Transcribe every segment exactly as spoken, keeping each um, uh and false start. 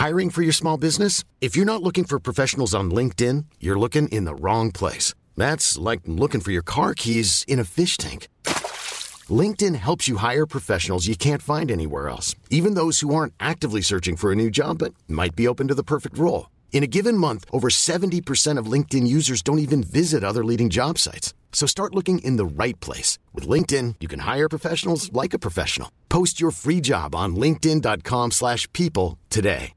Hiring for your small business? If you're not looking for professionals on LinkedIn, you're looking in the wrong place. That's like looking for your car keys in a fish tank. LinkedIn helps you hire professionals you can't find anywhere else, even those who aren't actively searching for a new job but might be open to the perfect role. In a given month, over seventy percent of LinkedIn users don't even visit other leading job sites. So start looking in the right place. With LinkedIn, you can hire professionals like a professional. Post your free job on linkedin dot com slash people today.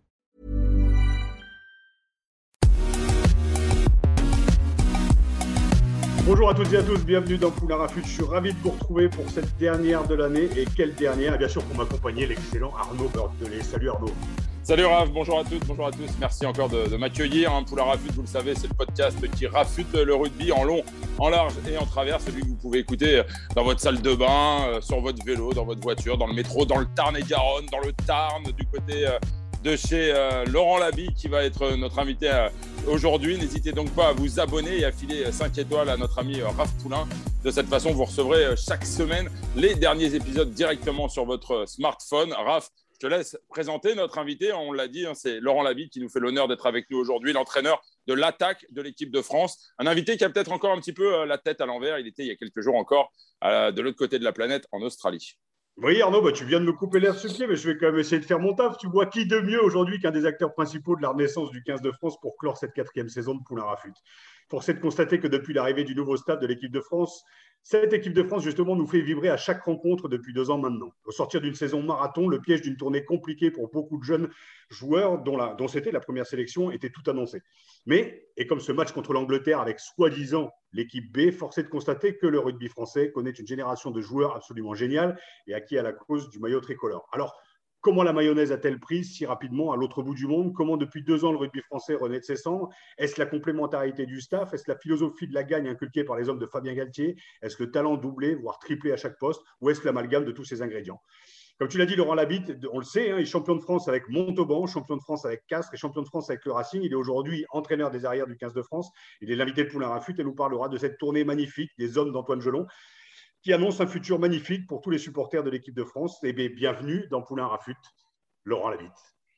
Bonjour à toutes et à tous, bienvenue dans Poulain Rafut. Je suis ravi de vous retrouver pour cette dernière de l'année. Et quelle dernière? Et bien sûr pour m'accompagner, l'excellent Arnaud Beurdelet. Salut Arnaud. Salut Raph, bonjour à toutes, bonjour à tous. Merci encore de, de m'accueillir. Hein. Poulain Rafut, vous le savez, c'est le podcast qui rafute le rugby en long, en large et en travers. Celui que vous pouvez écouter dans votre salle de bain, euh, sur votre vélo, dans votre voiture, dans le métro, dans le Tarn-et-Garonne, dans le Tarn, du côté euh, de chez euh, Laurent Laby qui va être notre invité euh, aujourd'hui. N'hésitez donc pas à vous abonner et à filer cinq étoiles à notre ami euh, Raph Poulain. De cette façon, vous recevrez euh, chaque semaine les derniers épisodes directement sur votre smartphone. Raph, je te laisse présenter notre invité. On l'a dit, hein, c'est Laurent Laby qui nous fait l'honneur d'être avec nous aujourd'hui, l'entraîneur de l'attaque de l'équipe de France. Un invité qui a peut-être encore un petit peu euh, la tête à l'envers. Il était il y a quelques jours encore euh, de l'autre côté de la planète, en Australie. Oui Arnaud, bah, tu viens de me couper l'air sur le pied, mais je vais quand même essayer de faire mon taf. Tu vois qui de mieux aujourd'hui qu'un des acteurs principaux de la renaissance du quinze de France pour clore cette quatrième saison de Poulain Rafut. Force est de constater que depuis l'arrivée du nouveau staff de l'équipe de France, cette équipe de France, justement, nous fait vibrer à chaque rencontre depuis deux ans maintenant. Au sortir d'une saison marathon, le piège d'une tournée compliquée pour beaucoup de jeunes joueurs dont, la, dont c'était la première sélection était tout annoncé. Mais, et comme ce match contre l'Angleterre avec soi-disant l'équipe B, force est de constater que le rugby français connaît une génération de joueurs absolument géniale et acquis à la cause du maillot tricolore. Alors, comment la mayonnaise a-t-elle pris si rapidement à l'autre bout du monde? Comment depuis deux ans le rugby français renaît de ses cendres? Est-ce la complémentarité du staff? Est-ce la philosophie de la gagne inculquée par les hommes de Fabien Galtier? Est-ce le talent doublé, voire triplé à chaque poste? Ou est-ce l'amalgame de tous ces ingrédients? Comme tu l'as dit, Laurent Laby, on le sait, hein, il est champion de France avec Montauban, champion de France avec Castres et champion de France avec le Racing. Il est aujourd'hui entraîneur des arrières du quinze de France. Il est l'invité de Poulain Rafut et nous parlera de cette tournée magnifique des hommes d'Antoine Gelon, qui annonce un futur magnifique pour tous les supporters de l'équipe de France. Et bien, bienvenue dans Poulain Rafut, Laurent Laby.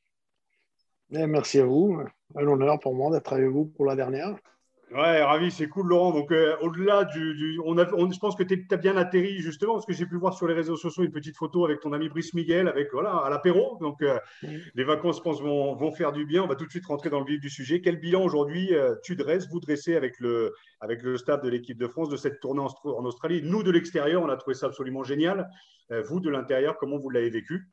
Merci à vous. Un honneur pour moi d'être avec vous pour la dernière. Ouais, ravi, c'est cool, Laurent. Donc, euh, au-delà du. du on a, on, je pense que tu as bien atterri, justement, parce que j'ai pu voir sur les réseaux sociaux une petite photo avec ton ami Brice Miguel, avec, voilà, à l'apéro. Donc, euh, mmh. les vacances, je pense, vont, vont faire du bien. On va tout de suite rentrer dans le vif du sujet. Quel bilan aujourd'hui euh, tu dresses, vous dressez avec le, avec le staff de l'équipe de France de cette tournée en, en Australie? Nous, de l'extérieur, on a trouvé ça absolument génial. Euh, vous, de l'intérieur, comment vous l'avez vécu?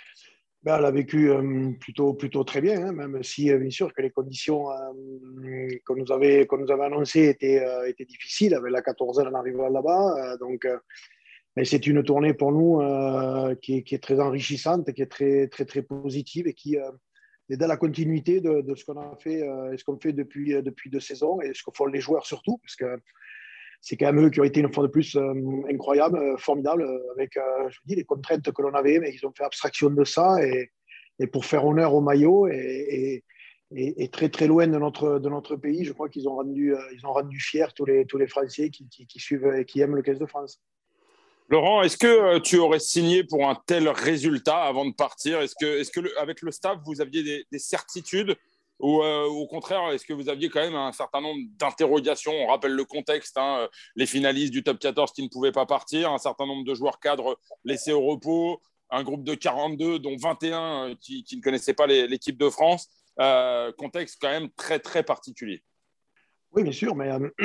Ben, elle a vécu euh, plutôt, plutôt très bien, hein, même si euh, bien sûr que les conditions euh, qu'on nous avait, qu'on nous avait annoncées étaient, euh, étaient difficiles avec la quatorzaine en arrivant là-bas. Euh, donc, euh, mais c'est une tournée pour nous euh, qui, est, qui est très enrichissante, qui est très, très, très positive et qui euh, est dans la continuité de, de ce qu'on a fait euh, et ce qu'on fait depuis, depuis deux saisons et ce que font les joueurs surtout, parce que c'est quand même eux qui ont été une fois de plus euh, incroyables, euh, formidables, euh, avec euh, je vous dis, les contraintes que l'on avait, mais ils ont fait abstraction de ça et, et pour faire honneur au maillot et, et, et, et très très loin de notre, de notre pays, je crois qu'ils ont rendu, euh, ils ont rendu fiers tous les, tous les Français qui, qui, qui suivent et qui aiment le quinze de France. Laurent, est-ce que tu aurais signé pour un tel résultat avant de partir? Est-ce que, est-ce que le, avec le staff, vous aviez des, des certitudes? Ou euh, au contraire, est-ce que vous aviez quand même un certain nombre d'interrogations? On rappelle le contexte, hein, les finalistes du top quatorze qui ne pouvaient pas partir, un certain nombre de joueurs cadres laissés au repos, un groupe de quarante-deux, dont vingt et un qui, qui ne connaissaient pas les, l'équipe de France. Euh, contexte quand même très, très particulier. Oui, bien sûr, mais euh,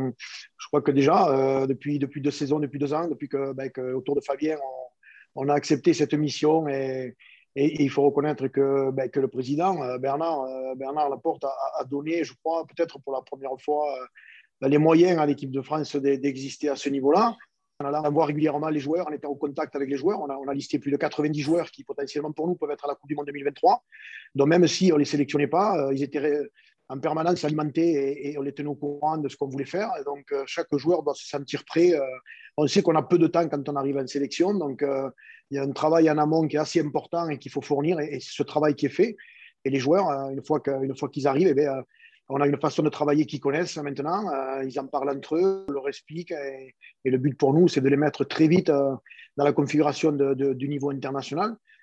je crois que déjà, euh, depuis, depuis deux saisons, depuis deux ans, depuis que, ben, que autour de Fabien, on, on a accepté cette mission et Et, et il faut reconnaître que, ben, que le président, Bernard, Bernard Laporte, a, a donné, je crois, peut-être pour la première fois, ben, les moyens à l'équipe de France d'exister à ce niveau-là. En allant voir régulièrement les joueurs, en étant en contact avec les joueurs. On a, on a listé plus de quatre-vingt-dix joueurs qui, potentiellement, pour nous, peuvent être à la Coupe du Monde deux mille vingt-trois. Donc, même si on ne les sélectionnait pas, ils étaient en permanence alimentés et, et on les tenait au courant de ce qu'on voulait faire. Et donc, chaque joueur doit se sentir prêt. On sait qu'on a peu de temps quand on arrive en sélection. Donc, il y a un travail en amont qui est assez important et qu'il faut fournir. Et, et c'est ce travail qui est fait. Et les joueurs, une fois, que, une fois qu'ils arrivent, eh bien, on a une façon de travailler qu'ils connaissent maintenant. Euh, ils en parlent entre eux, on leur explique. Et, et le but pour nous, c'est de les mettre très vite euh, dans la configuration de, de, du niveau international.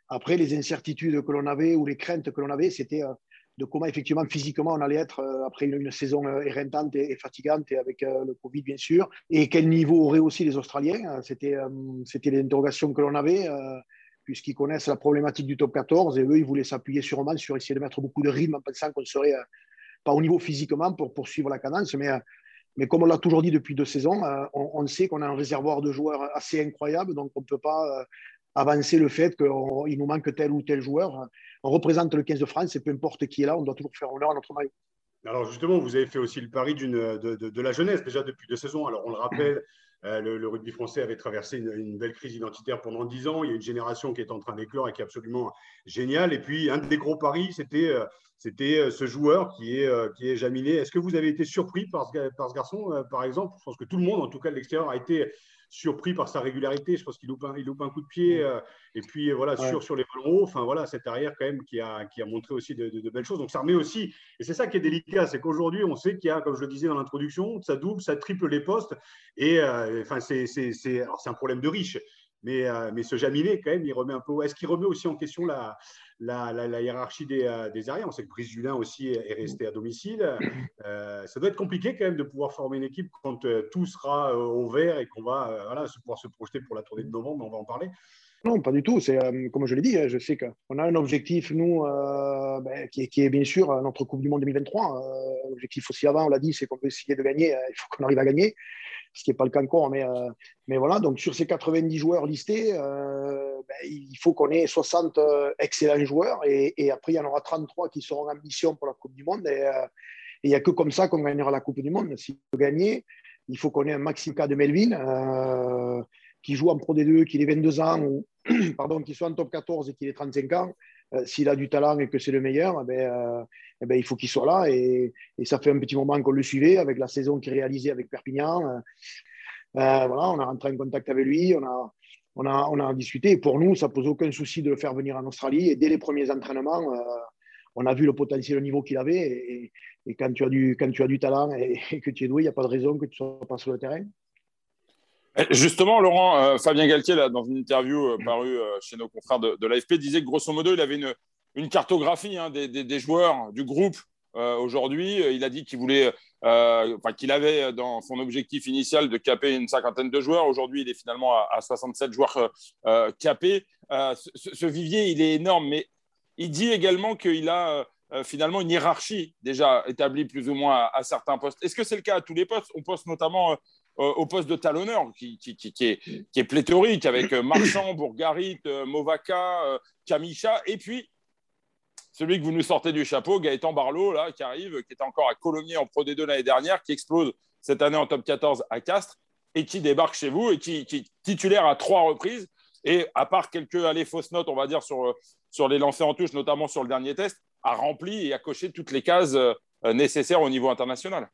Après, les incertitudes que l'on avait ou les craintes que l'on avait, c'était euh, de comment effectivement physiquement on allait être euh, après une, une saison euh, éreintante et, et fatigante et avec euh, le Covid bien sûr, et quel niveau auraient aussi les Australiens. C'était, euh, c'était les interrogations que l'on avait, euh, puisqu'ils connaissent la problématique du top quatorze et eux, ils voulaient s'appuyer sûrement sur essayer de mettre beaucoup de rythme en pensant qu'on serait euh, pas au niveau physiquement pour poursuivre la cadence, mais euh, mais comme on l'a toujours dit depuis deux saisons, euh, on, on sait qu'on a un réservoir de joueurs assez incroyable, donc on ne peut pas euh, avancer le fait qu'il nous manque tel ou tel joueur. On représente le quinze de France et peu importe qui est là, on doit toujours faire honneur à notre maillot. Alors justement, vous avez fait aussi le pari d'une, de, de, de la jeunesse déjà depuis deux saisons. Alors on le rappelle, euh, le, le rugby français avait traversé une, une belle crise identitaire pendant dix ans. Il y a une génération qui est en train d'éclore et qui est absolument géniale. Et puis un des gros paris, c'était, euh, c'était ce joueur qui est, euh, qui est Jaminet. Est-ce que vous avez été surpris par ce, par ce garçon, euh, par exemple? Je pense que tout le monde, en tout cas de l'extérieur, a été surpris par sa régularité. Je pense qu'il loupe un, il loupe un coup de pied. Euh, et puis voilà, ouais. sur, sur les ballons hauts. Enfin voilà, cette arrière quand même qui a, qui a montré aussi de, de, de belles choses. Donc ça remet aussi, et c'est ça qui est délicat, c'est qu'aujourd'hui, on sait qu'il y a, comme je le disais dans l'introduction, ça double, ça triple les postes. Et euh, enfin, c'est, c'est, c'est, alors c'est un problème de riche. Mais, euh, mais ce Jaminet, quand même, il remet un peu. Est-ce qu'il remet aussi en question la, la, la, la hiérarchie des, euh, des arrières? On sait que Brice Dulin aussi est resté à domicile. Euh, ça doit être compliqué quand même de pouvoir former une équipe quand euh, tout sera euh, au vert et qu'on va euh, voilà, pouvoir se projeter pour la tournée de novembre. On va en parler. Non, pas du tout. C'est euh, comme je l'ai dit, hein, je sais qu'on a un objectif, nous, euh, ben, qui, est, qui est bien sûr notre Coupe du Monde deux mille vingt-trois. Euh, l'objectif aussi avant, on l'a dit, c'est qu'on peut essayer de gagner. Euh, il faut qu'on arrive à gagner, ce qui n'est pas le cas encore. Mais, euh, mais voilà, donc sur ces quatre-vingt-dix joueurs listés, euh, ben, il faut qu'on ait soixante euh, excellents joueurs. Et, et après, il y en aura trente-trois qui seront en mission pour la Coupe du Monde. Et euh, il n'y a que comme ça qu'on gagnera la Coupe du Monde. S'il veut gagner, il faut qu'on ait un maximum cas de Melvin. Euh, qui joue en Pro D deux, qu'il ait vingt-deux ans, ou pardon, qu'il soit en top quatorze et qu'il ait trente-cinq ans, euh, s'il a du talent et que c'est le meilleur, eh ben, euh, eh ben, il faut qu'il soit là. Et, et ça fait un petit moment qu'on le suivait avec la saison qu'il réalisait avec Perpignan. Euh, euh, voilà, on a rentré en contact avec lui, on a, on a, on a discuté. Et pour nous, ça ne pose aucun souci de le faire venir en Australie. Et dès les premiers entraînements, euh, on a vu le potentiel, le niveau qu'il avait. Et, et quand, tu as du, quand tu as du talent et, et que tu es doué, il n'y a pas de raison que tu ne sois pas sur le terrain. Justement, Laurent, euh, Fabien Galtier, là, dans une interview euh, parue euh, chez nos confrères de, de l'A F P, disait que grosso modo, il avait une, une cartographie hein, des, des, des joueurs du groupe euh, aujourd'hui. Il a dit qu'il voulait, euh, enfin, qu'il avait dans son objectif initial de caper une cinquantaine de joueurs. Aujourd'hui, il est finalement à, à soixante-sept joueurs euh, capés. Euh, ce, ce vivier, il est énorme, mais il dit également qu'il a euh, finalement une hiérarchie déjà établie plus ou moins à, à certains postes. Est-ce que c'est le cas à tous les postes? On poste notamment... Euh, au poste de talonneur qui, qui, qui, qui, est, qui est pléthorique avec Marchand, Bourgarit, Movaca, Kamicha et puis celui que vous nous sortez du chapeau, Gaëtan Barlow, là, qui arrive, qui était encore à Colomiers en Pro D deux l'année dernière, qui explose cette année en top quatorze à Castres et qui débarque chez vous et qui, qui est titulaire à trois reprises. Et à part quelques allez, fausses notes, on va dire, sur, sur les lancers en touche, notamment sur le dernier test, a rempli et a coché toutes les cases nécessaires au niveau international.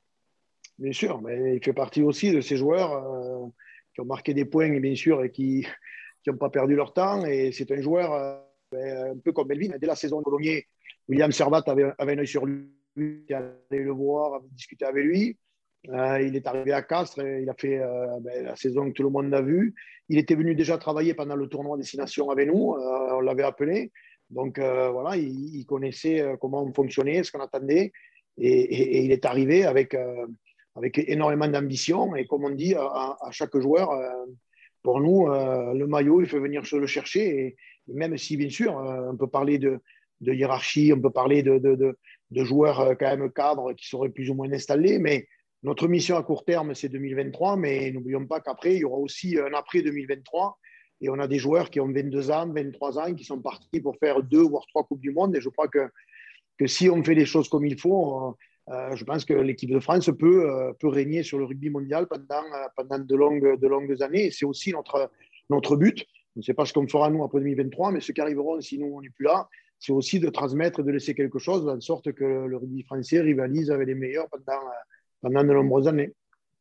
Bien sûr, mais il fait partie aussi de ces joueurs euh, qui ont marqué des points, bien sûr, et qui n'ont pas perdu leur temps. Et c'est un joueur euh, un peu comme Melvin. Dès la saison de Colomiers, William Servat avait, avait un œil sur lui, il est allé le voir, avait discuté avec lui. Euh, il est arrivé à Castres, il a fait euh, ben, la saison que tout le monde a vue. Il était venu déjà travailler pendant le tournoi Destination avec nous, euh, on l'avait appelé. Donc euh, voilà, il, il connaissait comment on fonctionnait, ce qu'on attendait. Et, et, et il est arrivé avec... Euh, avec énormément d'ambition. Et comme on dit à, à chaque joueur, euh, pour nous, euh, le maillot, il faut venir se le chercher. Et, et même si, bien sûr, euh, on peut parler de, de hiérarchie, on peut parler de, de, de, de joueurs euh, quand même cadres qui seraient plus ou moins installés, mais notre mission à court terme, c'est deux mille vingt-trois, mais n'oublions pas qu'après, il y aura aussi un après deux mille vingt-trois. Et on a des joueurs qui ont vingt-deux ans, vingt-trois ans, qui sont partis pour faire deux voire trois Coupes du Monde. Et je crois que, que si on fait les choses comme il faut, on, Euh, je pense que l'équipe de France peut, euh, peut régner sur le rugby mondial pendant, euh, pendant de, longues, de longues années. Et c'est aussi notre, notre but. On ne sait pas ce qu'on fera nous après deux mille vingt-trois, mais ceux qui arriveront, si nous on n'est plus là, c'est aussi de transmettre et de laisser quelque chose, de sorte que le rugby français rivalise avec les meilleurs pendant, pendant de nombreuses années.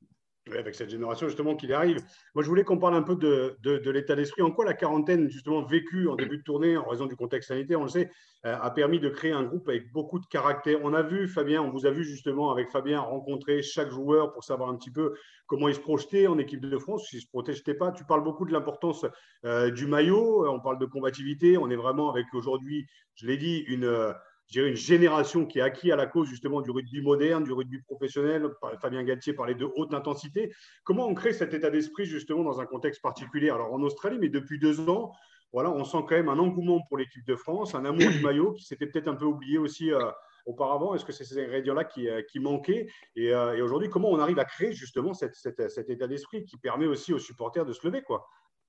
Oui, avec cette génération justement qu'il arrive. Moi, je voulais qu'on parle un peu de, de, de l'état d'esprit. En quoi la quarantaine, justement, vécue en début de tournée, en raison du contexte sanitaire, on le sait, euh, a permis de créer un groupe avec beaucoup de caractère. On a vu, Fabien, on vous a vu justement avec Fabien rencontrer chaque joueur pour savoir un petit peu comment il se projetait en équipe de France, s'il ne se projetait pas. Tu parles beaucoup de l'importance euh, du maillot, on parle de combativité. On est vraiment avec aujourd'hui, je l'ai dit, une… Euh, je dirais une génération qui est acquis à la cause justement du rugby moderne, du rugby professionnel. Fabien Galtier parlait de haute intensité. Comment on crée cet état d'esprit justement dans un contexte particulier? Alors en Australie, mais depuis deux ans, voilà, on sent quand même un engouement pour l'équipe de France, un amour du maillot qui s'était peut-être un peu oublié aussi euh, auparavant. Est-ce que c'est ces ingrédients-là qui, euh, qui manquaient? Et, euh, et aujourd'hui, comment on arrive à créer justement cette, cette, cet état d'esprit qui permet aussi aux supporters de se lever, quoi?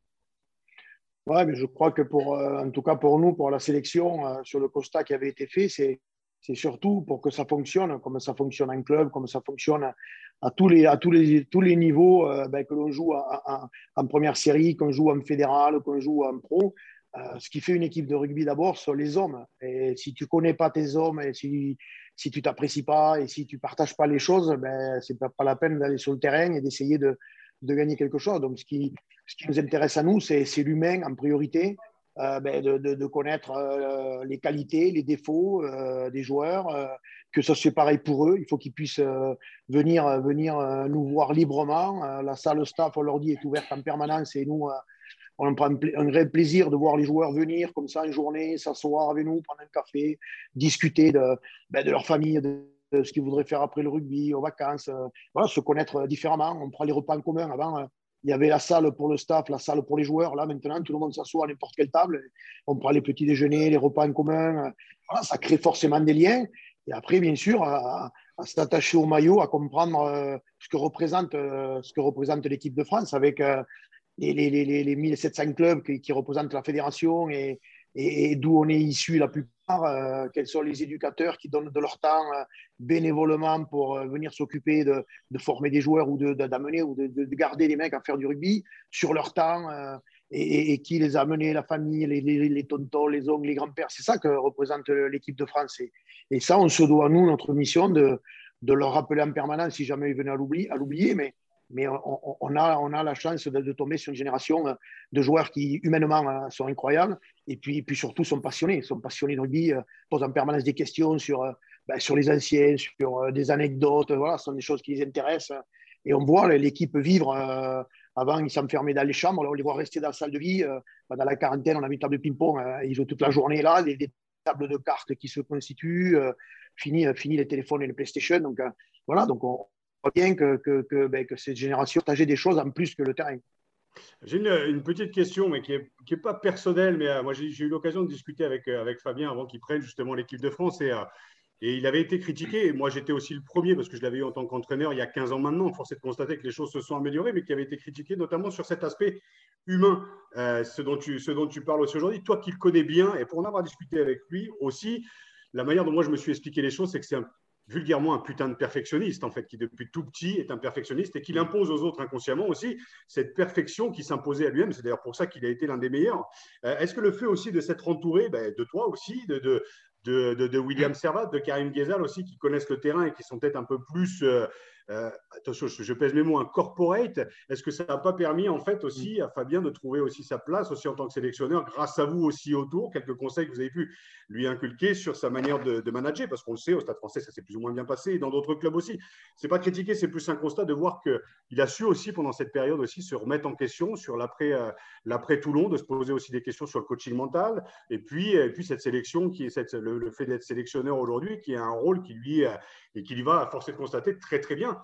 Ouais, mais je crois que pour, euh, en tout cas pour nous, pour la sélection, euh, sur le constat qui avait été fait, c'est, c'est surtout pour que ça fonctionne, comme ça fonctionne en club, comme ça fonctionne à, à tous, les, à tous, les, tous les niveaux, euh, ben, que l'on joue à, à, en première série, qu'on joue en fédéral, qu'on joue en pro. Euh, ce qui fait une équipe de rugby d'abord, ce sont les hommes. Et si tu ne connais pas tes hommes, et si, si tu ne t'apprécies pas et si tu ne partages pas les choses, ben, ce n'est pas, pas la peine d'aller sur le terrain et d'essayer de, de gagner quelque chose. Donc, ce qui, ce qui nous intéresse à nous, c'est, c'est l'humain en priorité, euh, ben, de, de, de connaître euh, les qualités, les défauts euh, des joueurs, euh, que ça se fait pareil pour eux. Il faut qu'ils puissent euh, venir, venir euh, nous voir librement. Euh, la salle staff, on leur dit, est ouverte en permanence et nous, euh, on prend un vrai plaisir de voir les joueurs venir comme ça une journée, s'asseoir avec nous, prendre un café, discuter de, ben, de leur famille, de, de ce qu'ils voudraient faire après le rugby, aux vacances, euh, voilà, se connaître différemment. On prend les repas en commun. Avant, euh, il y avait la salle pour le staff, la salle pour les joueurs. Là, maintenant, tout le monde s'assoit à n'importe quelle table. On prend les petits déjeuners, les repas en commun. Voilà, ça crée forcément des liens. Et après, bien sûr, à, à s'attacher au maillot, à comprendre euh, ce, que représente, euh, ce que représente l'équipe de France avec euh, les, les, les, les mille sept cents clubs qui, qui représentent la fédération et, et, et d'où on est issu la plupart, euh, quels sont les éducateurs qui donnent de leur temps euh, bénévolement pour euh, venir s'occuper de, de former des joueurs ou de, de, d'amener ou de, de garder les mecs à faire du rugby sur leur temps euh, et, et qui les a amenés, la famille, les, les, les tontons, les oncles, les grands-pères. C'est ça que représente l'équipe de France. Et, et ça, on se doit, nous, notre mission de, de leur rappeler en permanence si jamais ils venaient à l'oublier, à l'oublier mais Mais on, on, a, on a la chance de, de tomber sur une génération de joueurs qui, humainement, sont incroyables et puis, puis surtout sont passionnés. Sont passionnés de rugby, posent en permanence des questions sur, ben, sur les anciens, sur des anecdotes. Voilà, ce sont des choses qui les intéressent. Et on voit l'équipe vivre. Euh, avant, ils s'enfermaient dans les chambres. Là, on les voit rester dans la salle de vie. Euh, pendant la quarantaine, on a mis une table de ping-pong. Euh, ils jouent toute la journée là. Des, des tables de cartes qui se constituent. Euh, fini, fini les téléphones et les PlayStation. Donc, euh, voilà, donc on bien que, que, que, ben, que cette génération partageait des choses en plus que le terrain. J'ai une, une petite question, mais qui n'est qui est pas personnelle, mais euh, moi j'ai, j'ai eu l'occasion de discuter avec, euh, avec Fabien avant qu'il prenne justement l'équipe de France et, euh, et il avait été critiqué. Et moi j'étais aussi le premier parce que je l'avais eu en tant qu'entraîneur il y a quinze ans maintenant. Force est de constater que les choses se sont améliorées, mais qui avait été critiqué notamment sur cet aspect humain, euh, ce, dont tu, ce dont tu parles aussi aujourd'hui. Toi qui le connais bien et pour en avoir discuté avec lui aussi, la manière dont moi je me suis expliqué les choses, c'est que c'est un vulgairement un putain de perfectionniste, en fait, qui depuis tout petit est un perfectionniste et qu'il impose aux autres inconsciemment aussi cette perfection qui s'imposait à lui-même. C'est d'ailleurs pour ça qu'il a été l'un des meilleurs. Euh, est-ce que le fait aussi de s'être entouré ben, de toi aussi, de, de, de, de, de William Servat, de Karim Ghezal aussi, qui connaissent le terrain et qui sont peut-être un peu plus, euh, euh, attention, je, je pèse mes mots, un corporate, est-ce que ça n'a pas permis en fait aussi à Fabien de trouver aussi sa place aussi en tant que sélectionneur, grâce à vous aussi autour, quelques conseils que vous avez pu lui inculquer sur sa manière de, de manager, parce qu'on le sait, au Stade français, ça s'est plus ou moins bien passé, et dans d'autres clubs aussi. C'est pas critiquer, c'est plus un constat de voir qu'il a su aussi pendant cette période aussi se remettre en question sur l'après, euh, l'après Toulon, de se poser aussi des questions sur le coaching mental, et puis, et puis cette sélection, qui est cette, le, le fait d'être sélectionneur aujourd'hui, qui a un rôle qui lui, euh, et qui lui va, à force de constater, très très bien.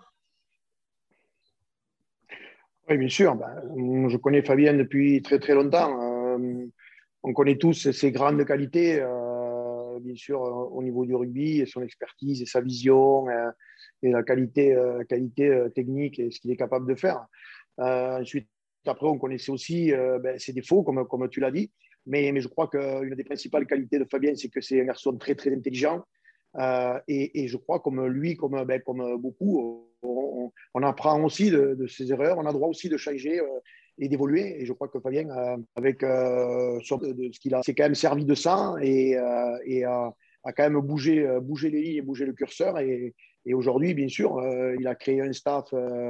Oui, bien sûr. Ben, je connais Fabien depuis très très longtemps. Euh, on connaît tous ses grandes qualités, euh, bien sûr, au niveau du rugby, et son expertise et sa vision, euh, et la qualité, euh, la qualité technique et ce qu'il est capable de faire. Euh, ensuite, après, on connaissait aussi euh, ben, ses défauts, comme, comme tu l'as dit. Mais, mais je crois qu'une des principales qualités de Fabien, c'est que c'est un garçon très très intelligent. Euh, et, et je crois, comme lui, comme, ben, comme beaucoup, on, on apprend aussi de, de ses erreurs. On a droit aussi de changer euh, et d'évoluer. Et je crois que Fabien, euh, avec euh, sur de, de ce qu'il a, s'est quand même servi de ça et, euh, et a, a quand même bougé, bougé les lignes et bougé le curseur. Et, et aujourd'hui, bien sûr, euh, il a créé un staff euh,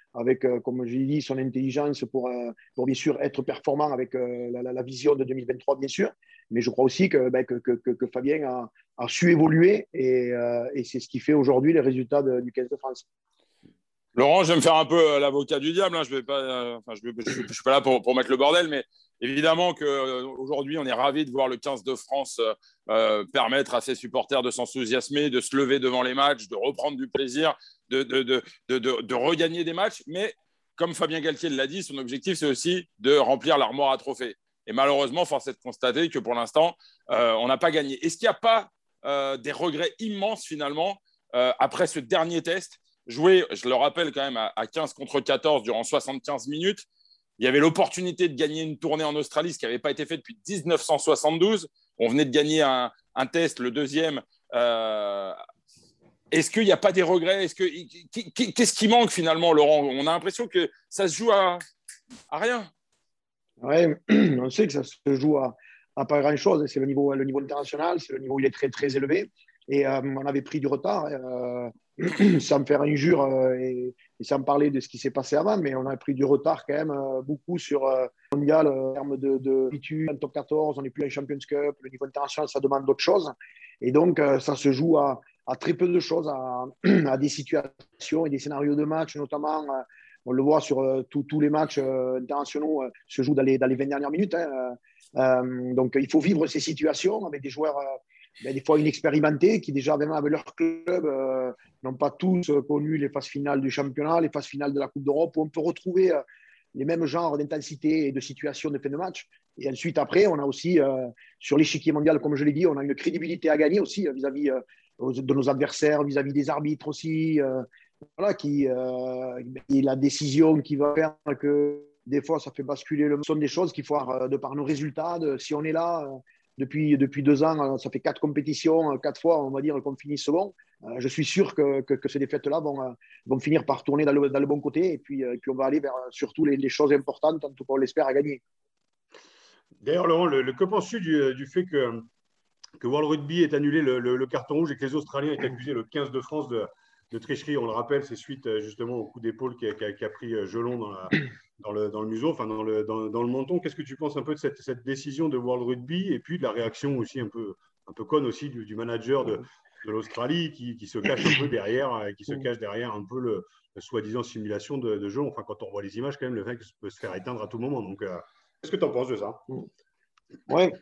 avec, euh, comme je l'ai dit, son intelligence pour, euh, pour bien sûr être performant avec euh, la, la, vision de deux mille vingt-trois, bien sûr. Mais je crois aussi que, ben, que, que, que Fabien a, a su évoluer et, euh, et c'est ce qui fait aujourd'hui les résultats de, du quinze de France. Laurent, je vais me faire un peu l'avocat du diable. Hein. Je ne euh, enfin, je, je, je suis pas là pour, pour mettre le bordel, mais évidemment qu'aujourd'hui, euh, on est ravis de voir le quinze de France euh, permettre à ses supporters de s'enthousiasmer, de se lever devant les matchs, de reprendre du plaisir, de, de, de, de, de, de regagner des matchs. Mais comme Fabien Galtier l'a dit, son objectif, c'est aussi de remplir l'armoire à trophées. Et malheureusement, force est de constater que pour l'instant, euh, on n'a pas gagné. Est-ce qu'il n'y a pas euh, des regrets immenses finalement euh, après ce dernier test? Joué, je le rappelle quand même, à quinze contre quatorze durant soixante-quinze minutes. Il y avait l'opportunité de gagner une tournée en Australie, ce qui n'avait pas été fait depuis dix-neuf cent soixante-douze. On venait de gagner un, un test, le deuxième. Euh... Est-ce qu'il n'y a pas des regrets? Est-ce que... Qu'est-ce qui manque finalement, Laurent? On a l'impression que ça se joue à, à rien. Oui, on sait que ça se joue à, à pas grand-chose. C'est le niveau, le niveau international, c'est le niveau où il est très, très élevé. Et euh, on avait pris du retard. Euh, sans me faire injure euh, et, et sans me parler de ce qui s'est passé avant, mais on a pris du retard quand même euh, beaucoup sur euh, le mondial euh, en termes de, de habitude, top quatorze, on n'est plus en Champions Cup, le niveau international, ça demande d'autres choses. Et donc, euh, ça se joue à, à très peu de choses, à, à des situations et des scénarios de match, notamment, euh, on le voit sur euh, tous les matchs euh, internationaux, euh, se jouent dans les, dans les vingt dernières minutes. Hein, euh, donc, il faut vivre ces situations avec des joueurs... Euh, Ben, des fois inexpérimentés qui déjà même avec leur club euh, n'ont pas tous euh, connu les phases finales du championnat, les phases finales de la Coupe d'Europe, où on peut retrouver euh, les mêmes genres d'intensité et de situation de fin de match. Et ensuite, après, on a aussi, euh, sur l'échiquier mondial, comme je l'ai dit, on a une crédibilité à gagner aussi euh, vis-à-vis euh, de nos adversaires, vis-à-vis des arbitres aussi, euh, voilà, qui, euh, et la décision qui va faire que des fois, ça fait basculer le son des choses qu'il faut avoir, de par nos résultats, de, si on est là... Euh, Depuis, depuis deux ans, ça fait quatre compétitions, quatre fois, on va dire, qu'on finit second. Euh, je suis sûr que, que, que ces défaites-là vont, euh, vont finir par tourner dans le, dans le bon côté. Et puis, euh, puis, on va aller vers surtout les, les choses importantes, en tout cas, on l'espère, à gagner. D'ailleurs, Laurent, le, le, que penses-tu du, du fait que, que World Rugby ait annulé le, le, le carton rouge et que les Australiens aient accusé le quinze de France de, de tricherie? On le rappelle, c'est suite justement au coup d'épaule qui a, qui a, qui a pris Jelon dans la. Dans le, dans le museau, enfin dans le, dans, dans le menton. Qu'est-ce que tu penses un peu de cette, cette décision de World Rugby et puis de la réaction aussi un peu, un peu conne aussi du, du manager de, de l'Australie qui, qui se cache un peu derrière, qui se cache derrière un peu le, le soi-disant simulation de, de jeu. Enfin, quand on voit les images, quand même, le mec peut se faire éteindre à tout moment. Donc, euh, qu'est-ce que tu en penses de ça? Ouais.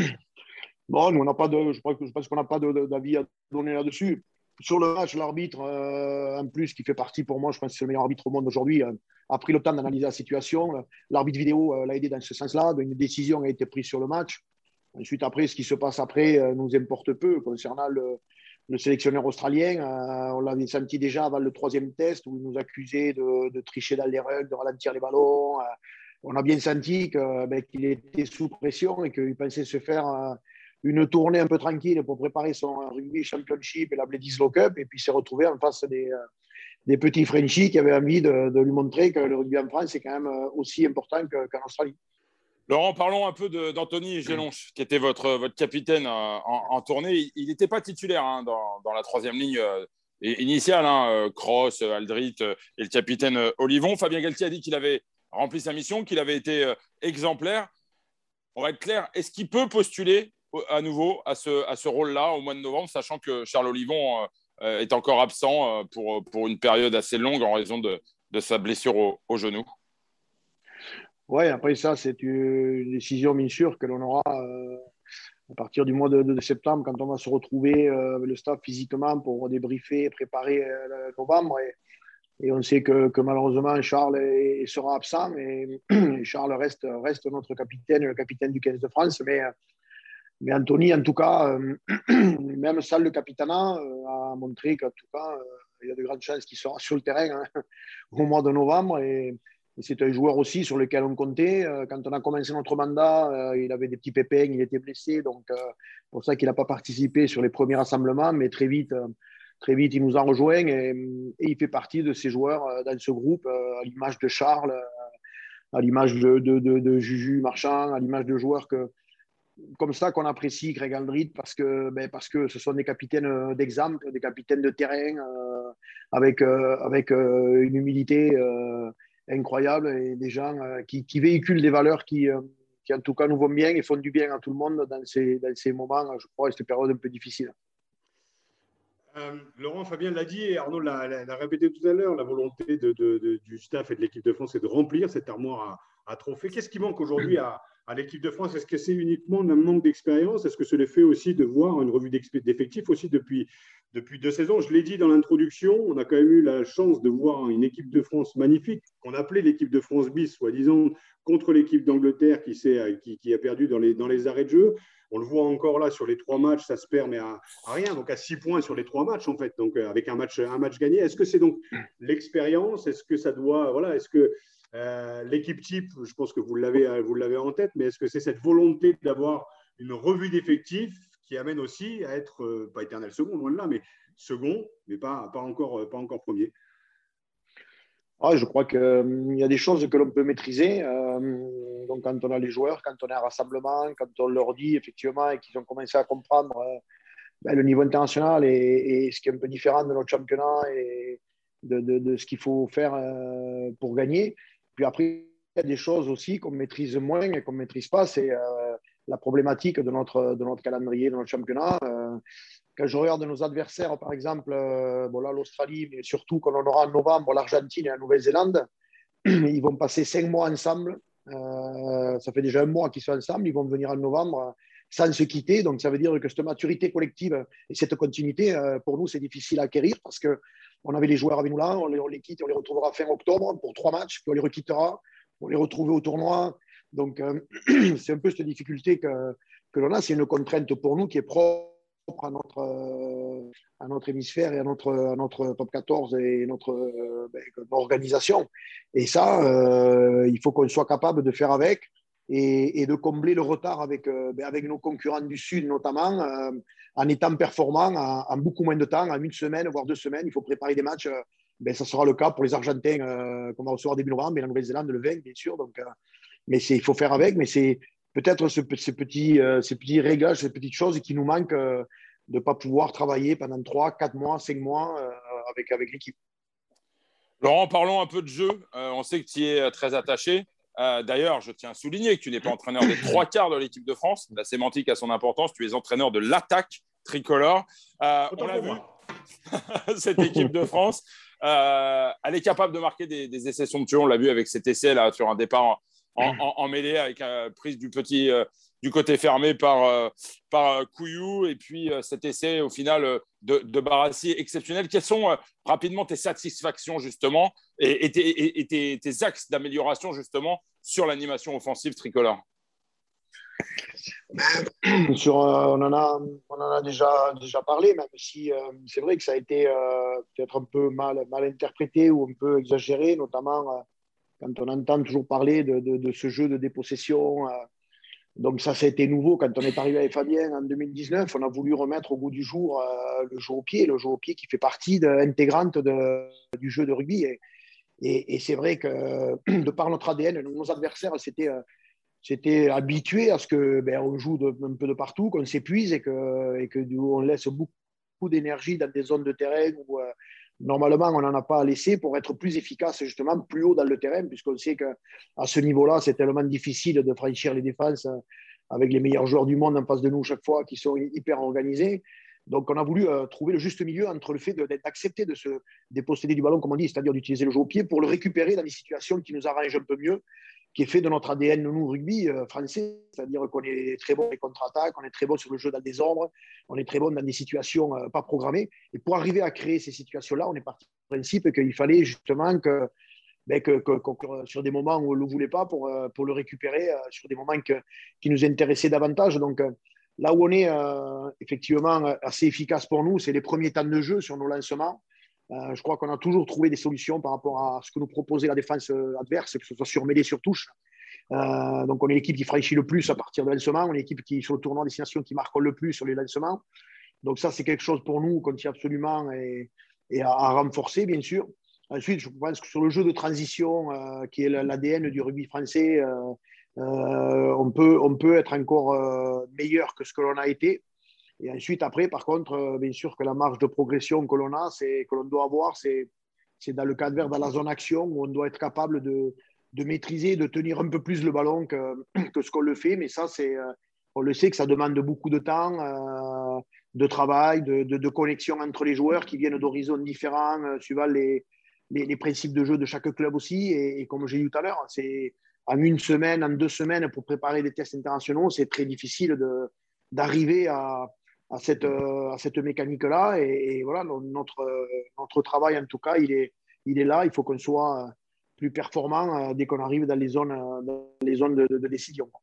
Bon, nous, on n'a pas de, je, crois que, je pense qu'on n'a pas d'avis à donner là-dessus. Sur le match, l'arbitre, euh, en plus, qui fait partie pour moi, je pense que c'est le meilleur arbitre au monde aujourd'hui, euh, a pris le temps d'analyser la situation. L'arbitre vidéo euh, l'a aidé dans ce sens-là. Une décision a été prise sur le match. Ensuite, après, ce qui se passe après euh, nous importe peu concernant le, le sélectionneur australien. Euh, on l'avait senti déjà avant le troisième test où il nous accusait de, de tricher dans les règles, de ralentir les ballons. Euh, on a bien senti que, ben, qu'il était sous pression et qu'il pensait se faire... Euh, une tournée un peu tranquille pour préparer son rugby championship et la Bledisloe Cup, et puis s'est retrouvé en face des, euh, des petits Frenchies qui avaient envie de, de lui montrer que le rugby en France est quand même aussi important que, qu'en Australie. Laurent, parlons un peu de, d'Anthony Gelonche, qui était votre, votre capitaine en, en tournée. Il n'était pas titulaire hein, dans, dans la troisième ligne euh, initiale, hein, Cross, Aldrit euh, et le capitaine euh, Olivon. Fabien Galtier a dit qu'il avait rempli sa mission, qu'il avait été euh, exemplaire. On va être clair, est-ce qu'il peut postuler à nouveau à ce, à ce rôle-là au mois de novembre, sachant que Charles Olivon euh, est encore absent euh, pour, pour une période assez longue en raison de, de sa blessure au, au genou? Oui, après ça, c'est une décision bien sûr que l'on aura euh, à partir du mois de, de, de septembre, quand on va se retrouver euh, avec le staff physiquement pour débriefer, préparer euh, novembre. Et, et on sait que, que malheureusement, Charles est, sera absent, et, et Charles reste, reste notre capitaine, le capitaine du quinze de France. Mais Mais Anthony, en tout cas, euh, même sans le capitanat, euh, a montré qu'en tout cas, euh, il y a de grandes chances qu'il sera sur le terrain hein, au mois de novembre. Et, et c'est un joueur aussi sur lequel on comptait. Euh, quand on a commencé notre mandat, euh, il avait des petits pépins, il était blessé. Donc, euh, c'est pour ça qu'il n'a pas participé sur les premiers rassemblements. Mais très vite, euh, très vite il nous a rejoints et, et il fait partie de ces joueurs euh, dans ce groupe, euh, à l'image de Charles, euh, à l'image de, de, de, de Juju Marchand, à l'image de joueurs que comme ça qu'on apprécie Greg Aldrit parce que, ben, parce que ce sont des capitaines d'exemple, des capitaines de terrain euh, avec, euh, avec euh, une humilité euh, incroyable et des gens euh, qui, qui véhiculent des valeurs qui, euh, qui, en tout cas, nous vont bien et font du bien à tout le monde dans ces, dans ces moments, je crois, et cette période un peu difficile. Euh, Laurent, Fabien l'a dit et Arnaud l'a, l'a, l'a répété tout à l'heure, la volonté de, de, de, du staff et de l'équipe de France est de remplir cette armoire à, à trophées. Qu'est-ce qui manque aujourd'hui à, à l'équipe de France? Est-ce que c'est uniquement un manque d'expérience? Est-ce que c'est le fait aussi de voir une revue d'effectifs aussi depuis, depuis deux saisons? Je l'ai dit dans l'introduction, on a quand même eu la chance de voir une équipe de France magnifique, qu'on appelait l'équipe de France bis, soi-disant, contre l'équipe d'Angleterre qui, qui, qui a perdu dans les, dans les arrêts de jeu. On le voit encore là sur les trois matchs, ça se perd, mais à, à rien. Donc à six points sur les trois matchs, en fait. Donc avec un match, un match gagné. Est-ce que c'est donc l'expérience? Est-ce que ça doit. Voilà, est-ce que euh, l'équipe type, je pense que vous l'avez, vous l'avez en tête, mais est-ce que c'est cette volonté d'avoir une revue d'effectifs qui amène aussi à être, euh, pas éternel second, loin de là, mais second, mais pas, pas, encore, pas encore premier? Ah, je crois qu'il euh, y a des choses que l'on peut maîtriser. Euh, donc, quand on a les joueurs, quand on est à un rassemblement, quand on leur dit effectivement et qu'ils ont commencé à comprendre euh, ben, le niveau international et, et ce qui est un peu différent de notre championnat et de, de, de ce qu'il faut faire euh, pour gagner. Puis après, il y a des choses aussi qu'on maîtrise moins et qu'on ne maîtrise pas. C'est euh, la problématique de notre, de notre calendrier, de notre championnat. Euh, Quand je regarde nos adversaires, par exemple, euh, bon là, l'Australie, mais surtout quand on aura en novembre l'Argentine et la Nouvelle-Zélande, ils vont passer cinq mois ensemble. Euh, ça fait déjà un mois qu'ils sont ensemble. Ils vont venir en novembre sans se quitter. Donc, ça veut dire que cette maturité collective et cette continuité, euh, pour nous, c'est difficile à acquérir parce qu'on avait les joueurs avec nous là, on les, on les quitte, on les retrouvera fin octobre pour trois matchs, puis on les requittera, on les retrouver au tournoi. Donc, euh, c'est un peu cette difficulté que, que l'on a. C'est une contrainte pour nous qui est propre à notre, euh, à notre hémisphère et à notre, à notre top quatorze et notre, euh, ben, notre organisation. Et ça, euh, il faut qu'on soit capable de faire avec et, et de combler le retard avec, euh, ben, avec nos concurrents du Sud notamment, euh, en étant performants en, en beaucoup moins de temps, en une semaine, voire deux semaines. Il faut préparer des matchs. Euh, ben, ça sera le cas pour les Argentins euh, qu'on va recevoir début novembre et la Nouvelle-Zélande le vingt, bien sûr. Donc, euh, mais c'est, il faut faire avec, mais c'est peut-être ce, ces, petits, euh, ces petits réglages, ces petites choses qui nous manquent euh, de ne pas pouvoir travailler pendant trois, quatre mois, cinq mois euh, avec, avec l'équipe. Laurent, parlons un peu de jeu. Euh, on sait que tu y es très attaché. Euh, d'ailleurs, je tiens à souligner que tu n'es pas entraîneur des trois quarts de l'équipe de France. La sémantique a son importance. Tu es entraîneur de l'attaque tricolore. Euh, on l'a vu, cette équipe de France, euh, elle est capable de marquer des, des essais somptueux. On l'a vu avec cet essai là, sur un départ en, en, en, en mêlée avec la prise du petit euh, du côté fermé par, euh, par euh, Couillou et puis euh, cet essai au final euh, de, de Barassi exceptionnel. Quelles sont euh, rapidement tes satisfactions justement et, et, tes, et, et tes, tes axes d'amélioration justement sur l'animation offensive tricolore? Sur, euh, on en a, on en a déjà, déjà parlé, même si euh, c'est vrai que ça a été euh, peut-être un peu mal, mal interprété ou un peu exagéré, notamment euh, quand on entend toujours parler de, de, de ce jeu de dépossession. Euh, donc ça, ça a été nouveau quand on est arrivé avec Fabien en deux mille dix-neuf. On a voulu remettre au goût du jour euh, le jeu au pied, le jeu au pied qui fait partie de, intégrante de, du jeu de rugby. Et, et, et c'est vrai que de par notre A D N, nos adversaires, c'était... Euh, C'était habitué à ce que ben, on joue de, un peu de partout, qu'on s'épuise et que, et que on laisse beaucoup d'énergie dans des zones de terrain où euh, normalement on n'en a pas à laisser pour être plus efficace justement plus haut dans le terrain, puisqu'on sait qu'à ce niveau-là, c'est tellement difficile de franchir les défenses avec les meilleurs joueurs du monde en face de nous chaque fois qui sont hyper organisés. Donc on a voulu euh, trouver le juste milieu entre le fait de, d'accepter de se déposséder du ballon, comme on dit, c'est-à-dire d'utiliser le jeu au pied pour le récupérer dans des situations qui nous arrangent un peu mieux, qui est fait de notre A D N, nous, rugby euh, français, c'est-à-dire qu'on est très bon dans les contre-attaques, on est très bon sur le jeu dans des ombres, on est très bon dans des situations euh, pas programmées. Et pour arriver à créer ces situations-là, on est parti du principe qu'il fallait justement que, ben, que, que, que sur des moments où on ne le voulait pas, pour, euh, pour le récupérer, euh, sur des moments que, qui nous intéressaient davantage. Donc euh, là où on est euh, effectivement assez efficace pour nous, c'est les premiers temps de jeu sur nos lancements. Euh, je crois qu'on a toujours trouvé des solutions par rapport à ce que nous proposait la défense adverse, que ce soit sur mêlée, sur touche. Euh, donc, on est l'équipe qui franchit le plus à partir de lancement. On est l'équipe qui, sur le tournoi destination, qui marque le plus sur les lancements. Donc, ça, c'est quelque chose pour nous qu'on tient absolument et, et à, à renforcer, bien sûr. Ensuite, je pense que sur le jeu de transition, euh, qui est l'A D N du rugby français, euh, Euh, on, peut, on peut être encore euh, meilleur que ce que l'on a été. Et ensuite, après, par contre, euh, bien sûr que la marge de progression que l'on a, c'est, que l'on doit avoir, c'est, c'est dans le cadre vert, dans la zone action, où on doit être capable de, de maîtriser, de tenir un peu plus le ballon que, que ce qu'on le fait. Mais ça, c'est, euh, on le sait que ça demande beaucoup de temps, euh, de travail, de, de, de connexion entre les joueurs qui viennent d'horizons différents, euh, suivant les, les, les principes de jeu de chaque club aussi. Et, et comme j'ai dit tout à l'heure, c'est en une semaine, en deux semaines, pour préparer des tests internationaux, c'est très difficile de, d'arriver à à cette, à cette mécanique-là. Et, et voilà, notre, notre travail, en tout cas, il est, il est là. Il faut qu'on soit plus performant dès qu'on arrive dans les zones, dans les zones de, de, de décision.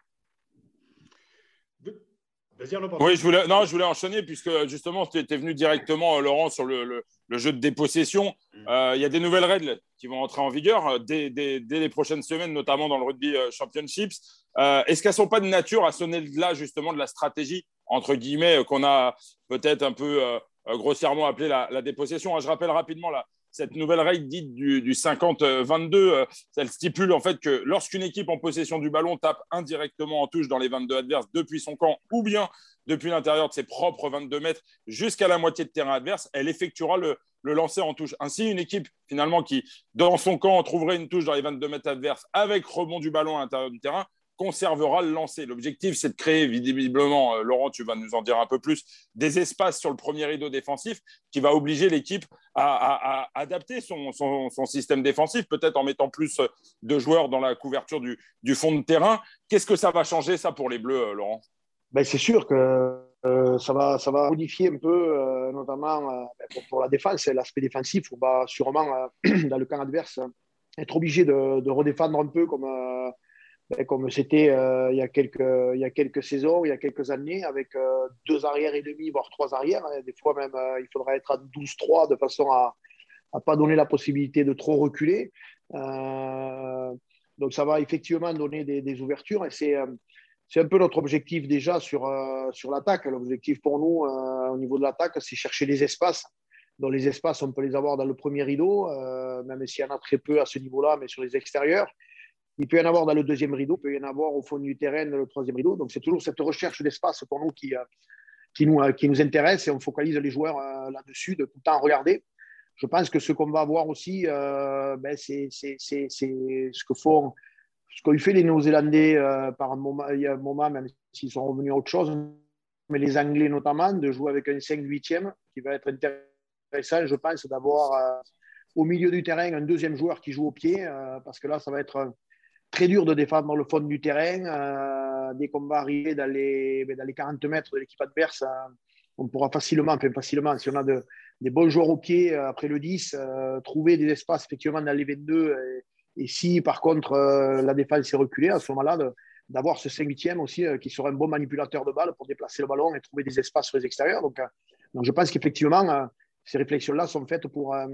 Vas-y, Arnaud, oui, je voulais, non, je voulais enchaîner puisque justement, tu étais venu directement, Laurent, sur le, le, le jeu de dépossession. Euh, il y a des nouvelles règles qui vont entrer en vigueur dès, dès, dès les prochaines semaines, notamment dans le Rugby Championships. Euh, est-ce qu'elles ne sont pas de nature à sonner là, justement, de la stratégie, entre guillemets, qu'on a peut-être un peu euh, grossièrement appelé la, la dépossession? Je rappelle rapidement là, cette nouvelle règle dite du, du cinquante vingt-deux, euh, elle stipule en fait que lorsqu'une équipe en possession du ballon tape indirectement en touche dans les vingt-deux adverses depuis son camp ou bien depuis l'intérieur de ses propres vingt-deux mètres jusqu'à la moitié de terrain adverse, elle effectuera le, le lancer en touche. Ainsi, une équipe finalement qui, dans son camp, trouverait une touche dans les vingt-deux mètres adverses avec rebond du ballon à l'intérieur du terrain, conservera le lancer. L'objectif, c'est de créer, visiblement, euh, Laurent, tu vas nous en dire un peu plus, des espaces sur le premier rideau défensif qui va obliger l'équipe à, à, à adapter son, son, son système défensif, peut-être en mettant plus de joueurs dans la couverture du, du fond de terrain. Qu'est-ce que ça va changer, ça, pour les Bleus, euh, Laurent? Ben, c'est sûr que euh, ça, va, ça va modifier un peu, euh, notamment euh, pour, pour la défense, l'aspect défensif. On va sûrement, euh, dans le camp adverse, être obligé de, de redéfendre un peu comme... Euh, comme c'était euh, il, y a quelques, il y a quelques saisons, il y a quelques années, avec euh, deux arrières et demi, voire trois arrières. Des fois même, euh, il faudra être à douze trois de façon à ne pas donner la possibilité de trop reculer. Euh, donc ça va effectivement donner des, des ouvertures et c'est, euh, c'est un peu notre objectif déjà sur, euh, sur l'attaque. L'objectif pour nous euh, au niveau de l'attaque, c'est chercher des espaces. Dans les espaces, on peut les avoir dans le premier rideau, euh, même s'il y en a très peu à ce niveau-là, mais sur les extérieurs. Il peut y en avoir dans le deuxième rideau, il peut y en avoir au fond du terrain, dans le troisième rideau. Donc, c'est toujours cette recherche d'espace pour nous qui, qui, nous, qui nous intéresse et on focalise les joueurs là-dessus, de tout le temps regarder. Je pense que ce qu'on va avoir aussi, euh, ben c'est, c'est, c'est, c'est ce que font, ce qu'ont fait les Néo-Zélandais euh, par un moment, il y a un moment, même s'ils sont revenus à autre chose, mais les Anglais notamment, de jouer avec un cinq huitième qui va être intéressant, je pense, d'avoir euh, au milieu du terrain un deuxième joueur qui joue au pied, euh, parce que là, ça va être très dur de défendre dans le fond du terrain. Euh, dès qu'on va arriver dans les, dans les quarante mètres de l'équipe adverse, euh, on pourra facilement, enfin facilement, si on a de, des bons joueurs au pied euh, après le dix, euh, trouver des espaces effectivement dans les vingt-deux. Et, et si par contre euh, la défense est reculée, à ce moment-là, de, d'avoir ce cinq huitième aussi euh, qui serait un bon manipulateur de balle pour déplacer le ballon et trouver des espaces sur les extérieurs. Donc, euh, donc je pense qu'effectivement, euh, ces réflexions-là sont faites pour. Euh,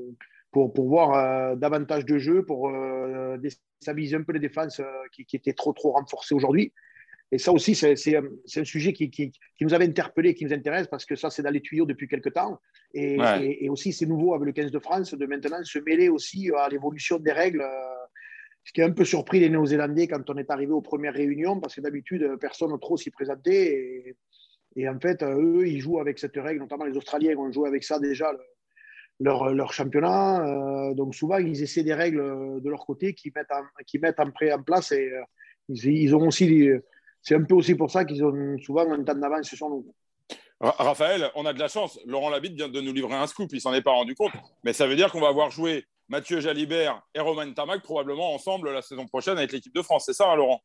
pour, pour voir euh, davantage de jeux, pour euh, déstabiliser un peu les défenses euh, qui, qui étaient trop, trop renforcées aujourd'hui. Et ça aussi, c'est, c'est, c'est un sujet qui, qui, qui nous avait interpellés, qui nous intéresse, parce que ça, c'est dans les tuyaux depuis quelques temps. Et, ouais. et, et aussi, c'est nouveau avec le quinze de France de maintenant se mêler aussi à l'évolution des règles, euh, ce qui a un peu surpris les Néo-Zélandais quand on est arrivé aux premières réunions, parce que d'habitude, personne trop s'y présentait. Et, et en fait, eux, ils jouent avec cette règle, notamment les Australiens ont joué avec ça déjà, le, Leur, leur championnat. Euh, donc souvent, ils essaient des règles de leur côté qui mettent en, qui mettent en, pré, en place. Et euh, ils, ils ont aussi, c'est un peu aussi pour ça qu'ils ont souvent un temps d'avance sur nous. Raphaël, on a de la chance. Laurent Labitte vient de nous livrer un scoop. Il ne s'en est pas rendu compte. Mais ça veut dire qu'on va avoir joué Mathieu Jalibert et Romain Ntamak probablement ensemble la saison prochaine avec l'équipe de France. C'est ça, hein, Laurent?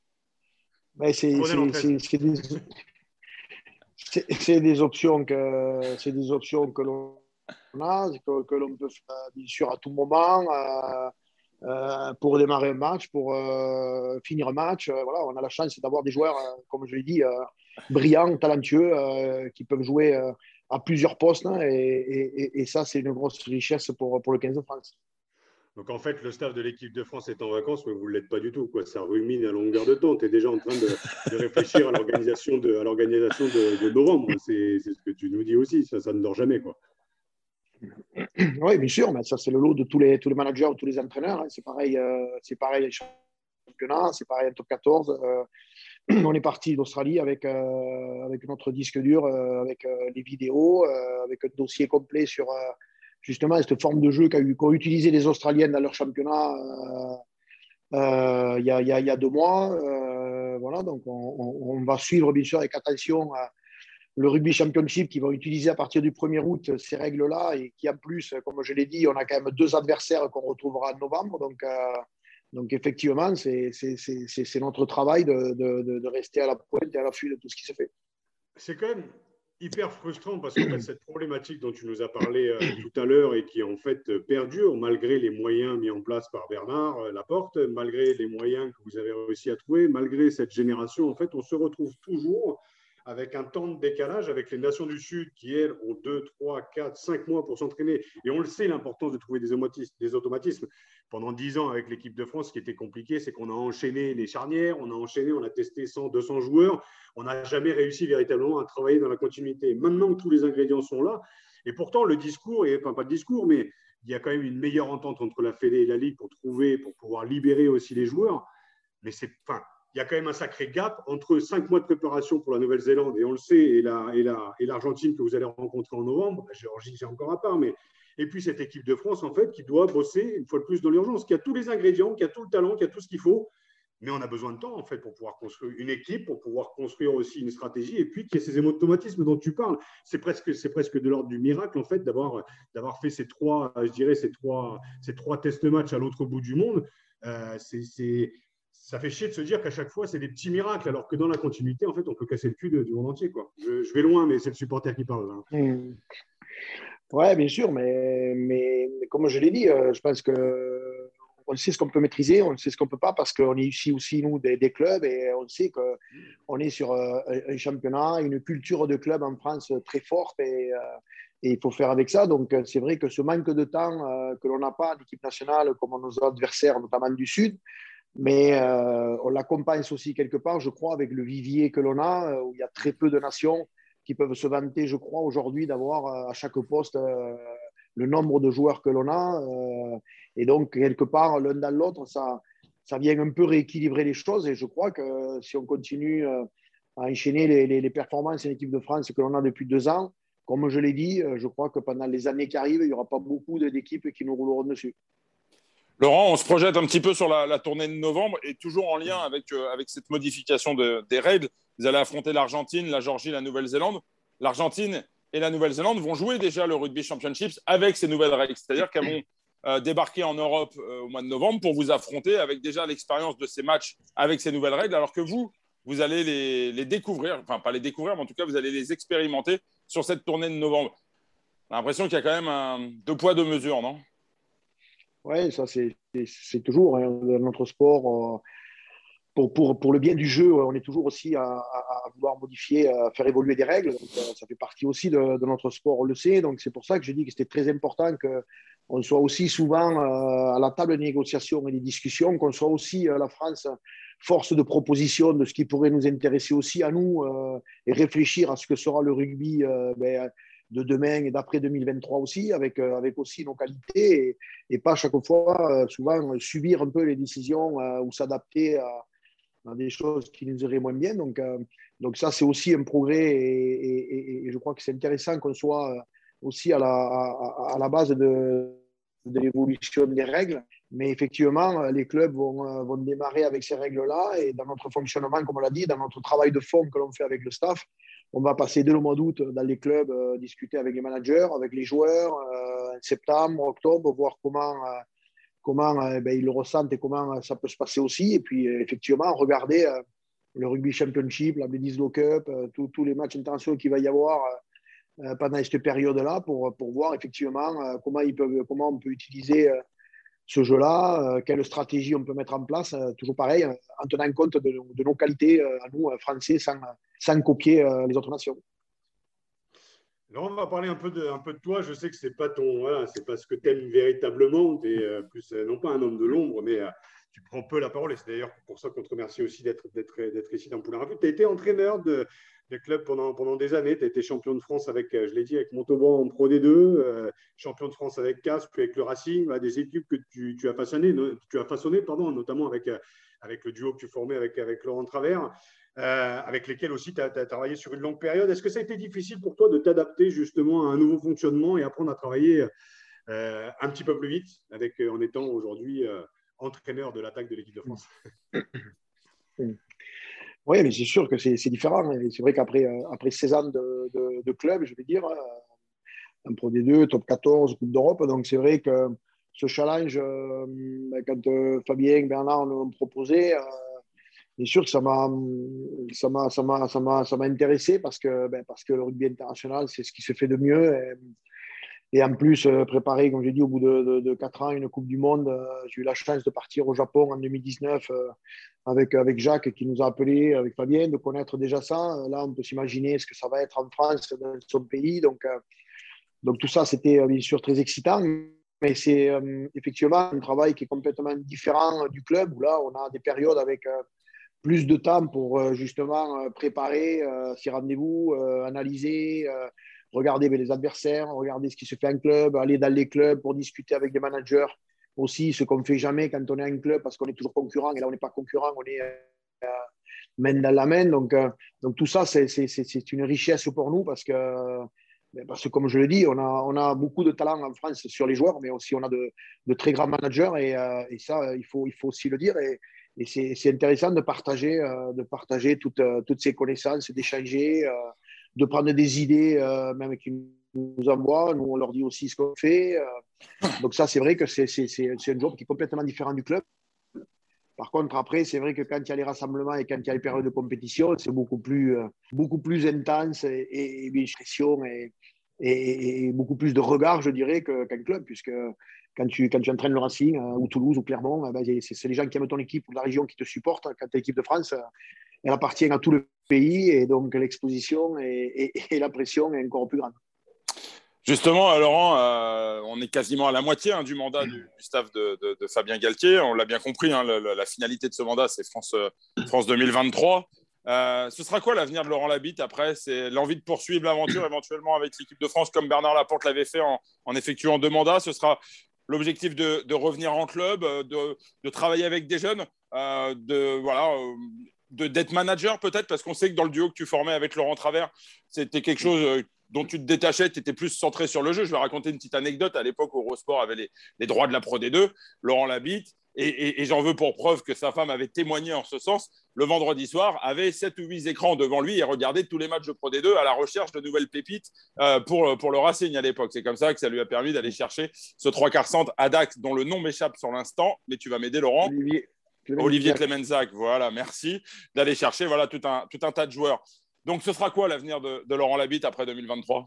Ben, c'est, c'est, c'est, c'est, des, c'est, c'est des options que, c'est des options que l'on a, que, que l'on peut faire bien sûr à tout moment euh, euh, pour démarrer un match, pour euh, finir un match. Euh, voilà, on a la chance d'avoir des joueurs, euh, comme je l'ai dit, euh, brillants, talentueux, euh, qui peuvent jouer euh, à plusieurs postes. Hein, et, et, et ça, c'est une grosse richesse pour, pour le quinze de France. Donc, en fait, le staff de l'équipe de France est en vacances, mais vous ne l'êtes pas du tout, quoi. Ça rumine à longueur de temps. Tu es déjà en train de, de réfléchir à l'organisation de, à l'organisation de, de novembre. C'est, c'est ce que tu nous dis aussi. Ça, ça ne dort jamais, quoi. Oui, bien sûr, mais ça, c'est le lot de tous les, tous les managers, tous les entraîneurs. Hein. C'est pareil, euh, c'est pareil championnat, c'est pareil en top quatorze. Euh, on est parti d'Australie avec, euh, avec notre disque dur, euh, avec euh, les vidéos, euh, avec un dossier complet sur euh, justement cette forme de jeu qu'a eu, qu'ont utilisé les Australiennes dans leur championnat euh, euh, il y, a, il y, a, il y a deux mois. Euh, voilà, donc on, on, on va suivre bien sûr avec attention euh, le Rugby Championship qui va utiliser à partir du premier août ces règles-là et qui en plus, comme je l'ai dit, on a quand même deux adversaires qu'on retrouvera en novembre. Donc, euh, donc effectivement, c'est, c'est, c'est, c'est notre travail de, de, de rester à la pointe et à l'affût de tout ce qui se fait. C'est quand même hyper frustrant parce qu'en fait, cette problématique dont tu nous as parlé euh, tout à l'heure et qui est en fait perdure malgré les moyens mis en place par Bernard euh, Laporte, malgré les moyens que vous avez réussi à trouver, malgré cette génération, en fait, on se retrouve toujours avec un temps de décalage avec les nations du Sud qui, elles, ont deux, trois, quatre, cinq mois pour s'entraîner. Et on le sait, l'importance de trouver des automatismes. Des automatismes. Pendant dix ans, avec l'équipe de France, ce qui était compliqué, c'est qu'on a enchaîné les charnières, on a enchaîné, on a testé cent, deux cents joueurs. On n'a jamais réussi véritablement à travailler dans la continuité. Maintenant que tous les ingrédients sont là, et pourtant, le discours, et, enfin pas le discours, mais il y a quand même une meilleure entente entre la Fédé et la Ligue pour trouver, pour pouvoir libérer aussi les joueurs. Mais c'est, enfin, il y a quand même un sacré gap entre cinq mois de préparation pour la Nouvelle-Zélande, et on le sait, et, la, et, la, et l'Argentine que vous allez rencontrer en novembre, la Géorgie, c'est encore à part, mais et puis cette équipe de France, en fait, qui doit bosser une fois de plus dans l'urgence, qui a tous les ingrédients, qui a tout le talent, qui a tout ce qu'il faut, mais on a besoin de temps, en fait, pour pouvoir construire une équipe, pour pouvoir construire aussi une stratégie, et puis qu'il y ait ces automatismes dont tu parles. C'est presque, c'est presque de l'ordre du miracle, en fait, d'avoir, d'avoir fait ces trois, je dirais, ces trois, ces trois test-matchs à l'autre bout du monde. Euh, c'est, c'est Ça fait chier de se dire qu'à chaque fois, c'est des petits miracles, alors que dans la continuité, en fait, on peut casser le cul de, du monde entier, quoi. Je, je vais loin, mais c'est le supporter qui parle, là. Mmh. Oui, bien sûr, mais, mais, mais comme je l'ai dit, euh, je pense que on sait ce qu'on peut maîtriser, on sait ce qu'on ne peut pas, parce qu'on est ici aussi, nous, des, des clubs, et on sait qu'on est sur euh, un championnat, une culture de club en France très forte, et, euh, et il faut faire avec ça. Donc, c'est vrai que ce manque de temps euh, que l'on n'a pas en équipe nationale, comme nos adversaires, notamment du Sud, mais euh, on la compense aussi quelque part, je crois, avec le vivier que l'on a, où il y a très peu de nations qui peuvent se vanter, je crois, aujourd'hui d'avoir à chaque poste euh, le nombre de joueurs que l'on a. Euh, et donc, quelque part, l'un dans l'autre, ça, ça vient un peu rééquilibrer les choses. Et je crois que si on continue euh, à enchaîner les, les, les performances en équipe de France que l'on a depuis deux ans, comme je l'ai dit, je crois que pendant les années qui arrivent, il n'y aura pas beaucoup d'équipes qui nous rouleront dessus. Laurent, on se projette un petit peu sur la, la tournée de novembre et toujours en lien avec, euh, avec cette modification de, des règles. Vous allez affronter l'Argentine, la Géorgie, la Nouvelle-Zélande. L'Argentine et la Nouvelle-Zélande vont jouer déjà le Rugby Championships avec ces nouvelles règles. C'est-à-dire qu'elles vont euh, débarquer en Europe euh, au mois de novembre pour vous affronter avec déjà l'expérience de ces matchs avec ces nouvelles règles, alors que vous, vous allez les, les découvrir, enfin pas les découvrir, mais en tout cas, vous allez les expérimenter sur cette tournée de novembre. On a l'impression qu'il y a quand même un, deux poids, deux mesures, non ? Oui, ça, c'est, c'est, c'est toujours hein, dans notre sport. Euh, pour, pour, pour le bien du jeu, on est toujours aussi à, à, à vouloir modifier, à faire évoluer des règles. Donc, euh, ça fait partie aussi de, de notre sport, on le sait. Donc, c'est pour ça que je dis que c'était très important qu'on soit aussi souvent euh, à la table de négociation et des discussions, qu'on soit aussi, euh, la France, force de proposition de ce qui pourrait nous intéresser aussi à nous euh, et réfléchir à ce que sera le rugby euh, ben, de demain et d'après deux mille vingt-trois aussi, avec, euh, avec aussi nos qualités et, et pas chaque fois, euh, souvent, subir un peu les décisions euh, ou s'adapter à, à des choses qui nous iraient moins bien. Donc, euh, donc ça, c'est aussi un progrès et, et, et je crois que c'est intéressant qu'on soit aussi à la, à, à la base de, de l'évolution des règles. Mais effectivement, les clubs vont, vont démarrer avec ces règles-là et dans notre fonctionnement, comme on l'a dit, dans notre travail de fond que l'on fait avec le staff, on va passer dès le mois d'août dans les clubs, euh, discuter avec les managers, avec les joueurs, euh, en septembre, octobre, voir comment, euh, comment euh, ben, ils le ressentent et comment ça peut se passer aussi. Et puis, euh, effectivement, regarder euh, le Rugby Championship, la Bledisloe Cup, euh, tous les matchs internationaux qu'il va y avoir euh, pendant cette période-là pour, pour voir effectivement euh, comment, ils peuvent, comment on peut utiliser euh, ce jeu-là, euh, quelle stratégie on peut mettre en place, euh, toujours pareil, euh, en tenant compte de, de nos qualités euh, à nous, euh, Français, sans, sans copier euh, les autres nations. Alors, on va parler un peu de, un peu de toi. Je sais que ce n'est pas, ton, voilà, c'est pas ce que tu aimes véritablement. Tu es euh, plus, euh, non pas un homme de l'ombre, mais euh, tu prends peu la parole et c'est d'ailleurs pour ça qu'on te remercie aussi d'être, d'être, d'être ici dans Poulain Rafut. Tu as été entraîneur de, de club pendant, pendant des années. Tu as été champion de France avec, je l'ai dit, avec Montauban en Pro D deux, euh, champion de France avec Castres, puis avec le Racing, bah, des équipes que tu, tu as façonnées, tu as façonné, pardon, notamment avec, avec le duo que tu formais avec, avec Laurent Travers. Euh, avec lesquels aussi tu as travaillé sur une longue période. Est-ce que ça a été difficile pour toi de t'adapter justement à un nouveau fonctionnement et apprendre à travailler euh, un petit peu plus vite avec, en étant aujourd'hui euh, entraîneur de l'attaque de l'équipe de France? Oui, mais c'est sûr que c'est différent. C'est vrai qu'après euh, après seize ans de, de, de club, je vais dire, un Pro D deux, Top quatorze, Coupe d'Europe, donc c'est vrai que ce challenge, euh, quand euh, Fabien, Bernard l'ont proposé, euh, bien sûr que ça m'a ça m'a ça m'a ça m'a ça m'a intéressé parce que ben, parce que le rugby international, c'est ce qui se fait de mieux et, et en plus euh, préparer, comme j'ai dit, au bout de, de, de quatre ans une Coupe du Monde, euh, j'ai eu la chance de partir au Japon en deux mille dix-neuf euh, avec avec Jacques qui nous a appelés, avec Fabien, de connaître déjà ça. Là, on peut s'imaginer ce que ça va être en France, dans son pays, donc euh, donc tout ça, c'était euh, bien sûr très excitant. Mais c'est euh, effectivement un travail qui est complètement différent du club où là, on a des périodes avec euh, plus de temps pour euh, justement euh, préparer euh, ces rendez-vous, euh, analyser, euh, regarder les adversaires, regarder ce qui se fait en club, aller dans les clubs pour discuter avec des managers aussi, ce qu'on ne fait jamais quand on est en club parce qu'on est toujours concurrent. Et là, on n'est pas concurrent, on est euh, main dans la main. Donc, euh, donc tout ça, c'est une richesse pour nous parce que, parce que, comme je le dis, on a, on a beaucoup de talent en France sur les joueurs, mais aussi on a de, de très grands managers et, euh, et ça, il faut, il faut aussi le dire. Et, Et c'est intéressant de partager, euh, de partager toutes, euh, toutes ces connaissances, d'échanger, euh, de prendre des idées, euh, même qu'ils nous envoient. Nous, on leur dit aussi ce qu'on fait. Euh. Donc ça, c'est vrai que c'est un job qui est complètement différent du club. Par contre, après, c'est vrai que quand il y a les rassemblements et quand il y a les périodes de compétition, c'est beaucoup plus, euh, beaucoup plus intense et, et, et pression et, et, et beaucoup plus de regard, je dirais, qu'un qu'un club, puisque quand tu, quand tu entraînes le Racing euh, ou Toulouse ou Clermont, euh, ben, c'est les gens qui aiment ton équipe ou de la région qui te supportent. Quand tu es l'équipe de France, euh, elle appartient à tout le pays et donc l'exposition et, et, et la pression est encore plus grande. Justement, Laurent, euh, on est quasiment à la moitié hein, du mandat du, du staff de, de, de Fabien Galtier. On l'a bien compris, hein, la, la finalité de ce mandat, c'est France, euh, France deux mille vingt-trois. Euh, ce sera quoi l'avenir de Laurent Labitte après? C'est l'envie de poursuivre l'aventure éventuellement avec l'équipe de France comme Bernard Laporte l'avait fait en, en effectuant deux mandats. Ce sera l'objectif de, de revenir en club, de, de travailler avec des jeunes, euh, de voilà, euh, d'être manager peut-être, parce qu'on sait que dans le duo que tu formais avec Laurent Travers, c'était quelque chose euh, dont tu te détachais, tu étais plus centré sur le jeu. Je vais raconter une petite anecdote. À l'époque, Eurosport avait les, les droits de la Pro D deux, Laurent Labitte, et, et, et j'en veux pour preuve que sa femme avait témoigné en ce sens, le vendredi soir, avait sept ou huit écrans devant lui et regardait tous les matchs de Pro D deux à la recherche de nouvelles pépites euh, pour, pour le Racing à l'époque. C'est comme ça que ça lui a permis d'aller chercher ce trois quarts centre à Dax, dont le nom m'échappe sur l'instant, mais tu vas m'aider, Laurent. Olivier, Olivier Clemenzac, voilà, merci d'aller chercher voilà, tout, un, tout un tas de joueurs. Donc, ce sera quoi l'avenir de, de Laurent Labitte après deux mille vingt-trois?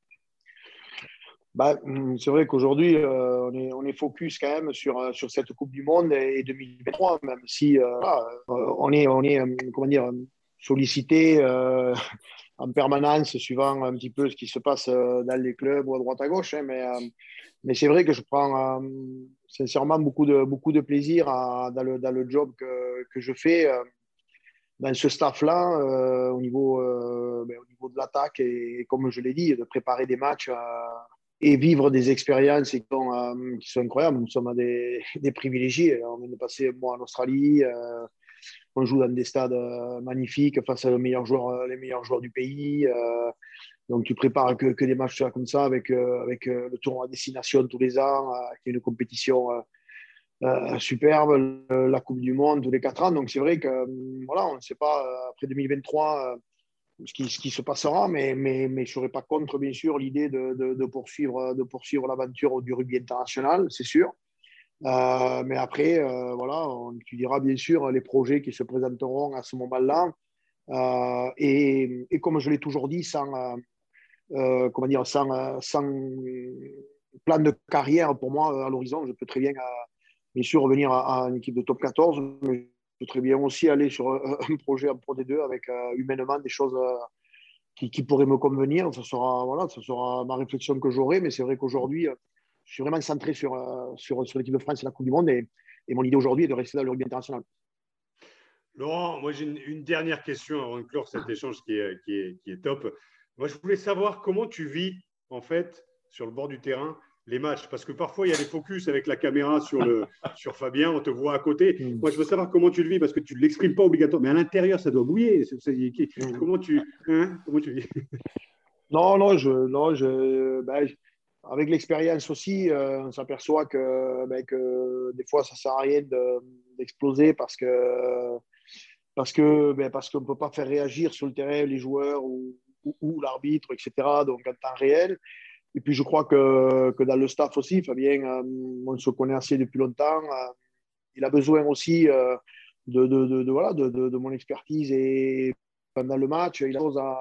Bah, c'est vrai qu'aujourd'hui, euh, on, est, on est focus quand même sur, sur cette Coupe du Monde et deux mille vingt-trois, même si euh, on est, on est comment dire, sollicité euh, en permanence, suivant un petit peu ce qui se passe dans les clubs ou à droite à gauche. Hein, mais euh, mais c'est vrai que je prends euh, sincèrement beaucoup de, beaucoup de plaisir à, dans, le, dans le job que, que je fais. Euh, dans ce staff-là, euh, au, niveau, euh, ben, au niveau de l'attaque, et, et comme je l'ai dit, de préparer des matchs euh, et vivre des expériences qui sont, euh, qui sont incroyables. Nous sommes des, des privilégiés. On vient de passer un mois en Australie, euh, on joue dans des stades euh, magnifiques face aux meilleurs joueurs, les meilleurs joueurs du pays. Euh, donc tu prépares que, que des matchs comme ça avec, euh, avec euh, le tournoi à destination tous les ans, euh, qui est une compétition euh, Euh, superbe, le, la Coupe du Monde tous les quatre ans. Donc c'est vrai que voilà, on ne sait pas euh, après deux mille vingt-trois euh, ce, qui, ce qui se passera, mais, mais, mais je ne serais pas contre, bien sûr, l'idée de, de, de poursuivre, de poursuivre l'aventure du rugby international, c'est sûr. Euh, mais après, euh, voilà, on étudiera bien sûr les projets qui se présenteront à ce moment-là. Euh, et, et comme je l'ai toujours dit, sans, euh, euh, comment dire, sans, sans plan de carrière pour moi à l'horizon, je peux très bien. Euh, bien sûr revenir à, à une équipe de top quatorze, mais je peux très bien aussi aller sur un projet en Pro D deux avec euh, humainement des choses euh, qui, qui pourraient me convenir. Ça sera, voilà, ça sera ma réflexion que j'aurai, mais c'est vrai qu'aujourd'hui, je suis vraiment centré sur, euh, sur, sur l'équipe de France et la Coupe du Monde et, et mon idée aujourd'hui est de rester dans le rugby international. Laurent, moi j'ai une, une dernière question avant de clore cet échange qui est, qui, est, qui est top. Moi je voulais savoir comment tu vis en fait sur le bord du terrain les matchs, parce que parfois il y a des focus avec la caméra sur, le, sur Fabien, on te voit à côté. Mm. Moi je veux savoir comment tu le vis, parce que tu ne l'exprimes pas obligatoirement, mais à l'intérieur ça doit bouiller. C'est, c'est, mm. comment, tu, hein, comment tu vis? Non, non, je, non je, ben, je, avec l'expérience aussi, euh, on s'aperçoit que, ben, que des fois ça ne sert à rien de, d'exploser parce que parce que ben, parce qu'on ne peut pas faire réagir sur le terrain les joueurs ou, ou, ou l'arbitre, et cetera. Donc en temps réel. Et puis je crois que, que dans le staff aussi, Fabien, euh, on se connaît assez depuis longtemps. Euh, il a besoin aussi euh, de, de, de, de, voilà, de, de, de mon expertise et pendant le match, il a chose à,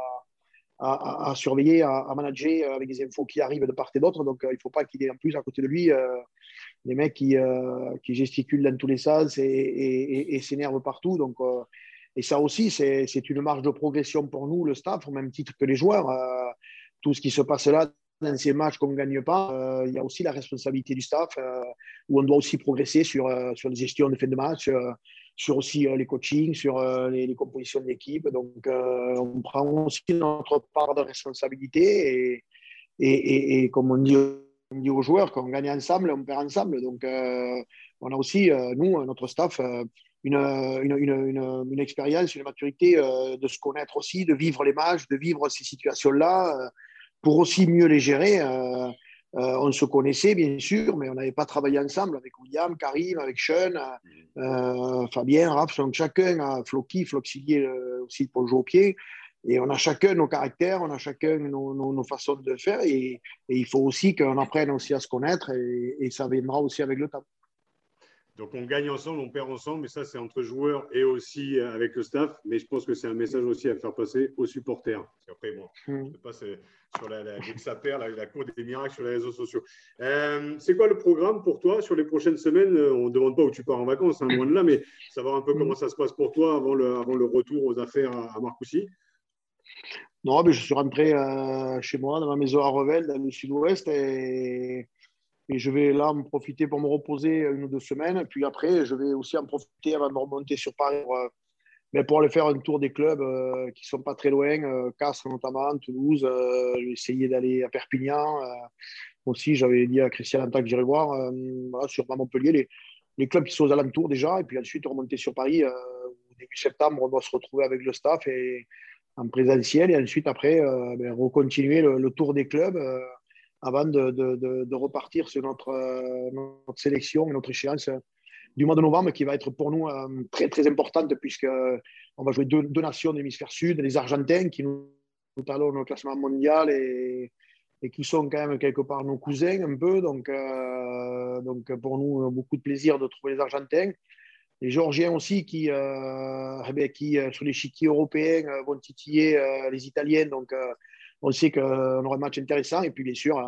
à, à surveiller, à, à manager avec des infos qui arrivent de part et d'autre. Donc euh, il ne faut pas qu'il ait en plus à côté de lui euh, des mecs qui, euh, qui gesticulent dans tous les sens et, et, et, et s'énervent partout. Donc, euh, et ça aussi, c'est, c'est une marge de progression pour nous, le staff, au même titre que les joueurs. Euh, tout ce qui se passe là, dans ces matchs qu'on ne gagne pas, euh, il y a aussi la responsabilité du staff, euh, où on doit aussi progresser sur, euh, sur les gestions de fin de match, euh, sur aussi euh, les coachings, sur euh, les, les compositions de l'équipe. Donc, euh, on prend aussi notre part de responsabilité et, et, et, et comme on dit, on dit aux joueurs, quand on gagne ensemble, on perd ensemble. Donc, euh, on a aussi, euh, nous, notre staff, euh, une, une, une, une, une expérience, une maturité euh, de se connaître aussi, de vivre les matchs, de vivre ces situations-là, euh, pour aussi mieux les gérer. Euh, euh, on se connaissait, bien sûr, mais on n'avait pas travaillé ensemble avec William, Karim, avec Sean, euh, Fabien, Raph, donc chacun, Floki, Floxilier euh, aussi pour le jeu au pied. Et on a chacun nos caractères, on a chacun nos, nos, nos façons de faire. Et, et il faut aussi qu'on apprenne aussi à se connaître et, et ça viendra aussi avec le temps. Donc, on gagne ensemble, on perd ensemble, mais ça, c'est entre joueurs et aussi avec le staff. Mais je pense que c'est un message aussi à faire passer aux supporters. Parce qu'après, bon, mmh. je sais pas, c'est sur la, la, dès que ça perd, la, la cour des miracles sur les réseaux sociaux. Euh, c'est quoi le programme pour toi sur les prochaines semaines? On ne demande pas où tu pars en vacances, hein, loin de là, mais savoir un peu mmh. comment ça se passe pour toi avant le, avant le retour aux affaires à, à Marcoussis. Non, mais je suis rentré euh, chez moi, dans ma maison à Revel, dans le sud-ouest, et... Et je vais là me profiter pour me reposer une ou deux semaines. Puis après, je vais aussi en profiter avant de remonter sur Paris pour, euh, mais pour aller faire un tour des clubs euh, qui ne sont pas très loin, euh, Castres notamment, Toulouse. Euh, j'ai essayé d'aller à Perpignan. Euh, aussi, j'avais dit à Christian Anta que j'irais voir euh, voilà, sur Montpellier les, les clubs qui sont aux alentours déjà. Et puis ensuite, remonter sur Paris. Euh, début septembre, on doit se retrouver avec le staff et, en présentiel. Et ensuite, après, euh, ben, recontinuer le, le tour des clubs. Euh, avant de, de, de, de repartir sur notre, euh, notre sélection et notre échéance euh, du mois de novembre, qui va être pour nous euh, très, très importante, puisqu'on va jouer deux, deux nations de l'hémisphère sud, les Argentins, qui nous, nous talonnent au classement mondial et, et qui sont quand même quelque part nos cousins un peu. Donc, euh, donc pour nous, beaucoup de plaisir de trouver les Argentins. Les Géorgiens aussi, qui, euh, eh bien, qui sur l'échiquier européen, vont titiller euh, les Italiens. Donc, euh, on sait qu'on aura un match intéressant. Et puis, bien sûr,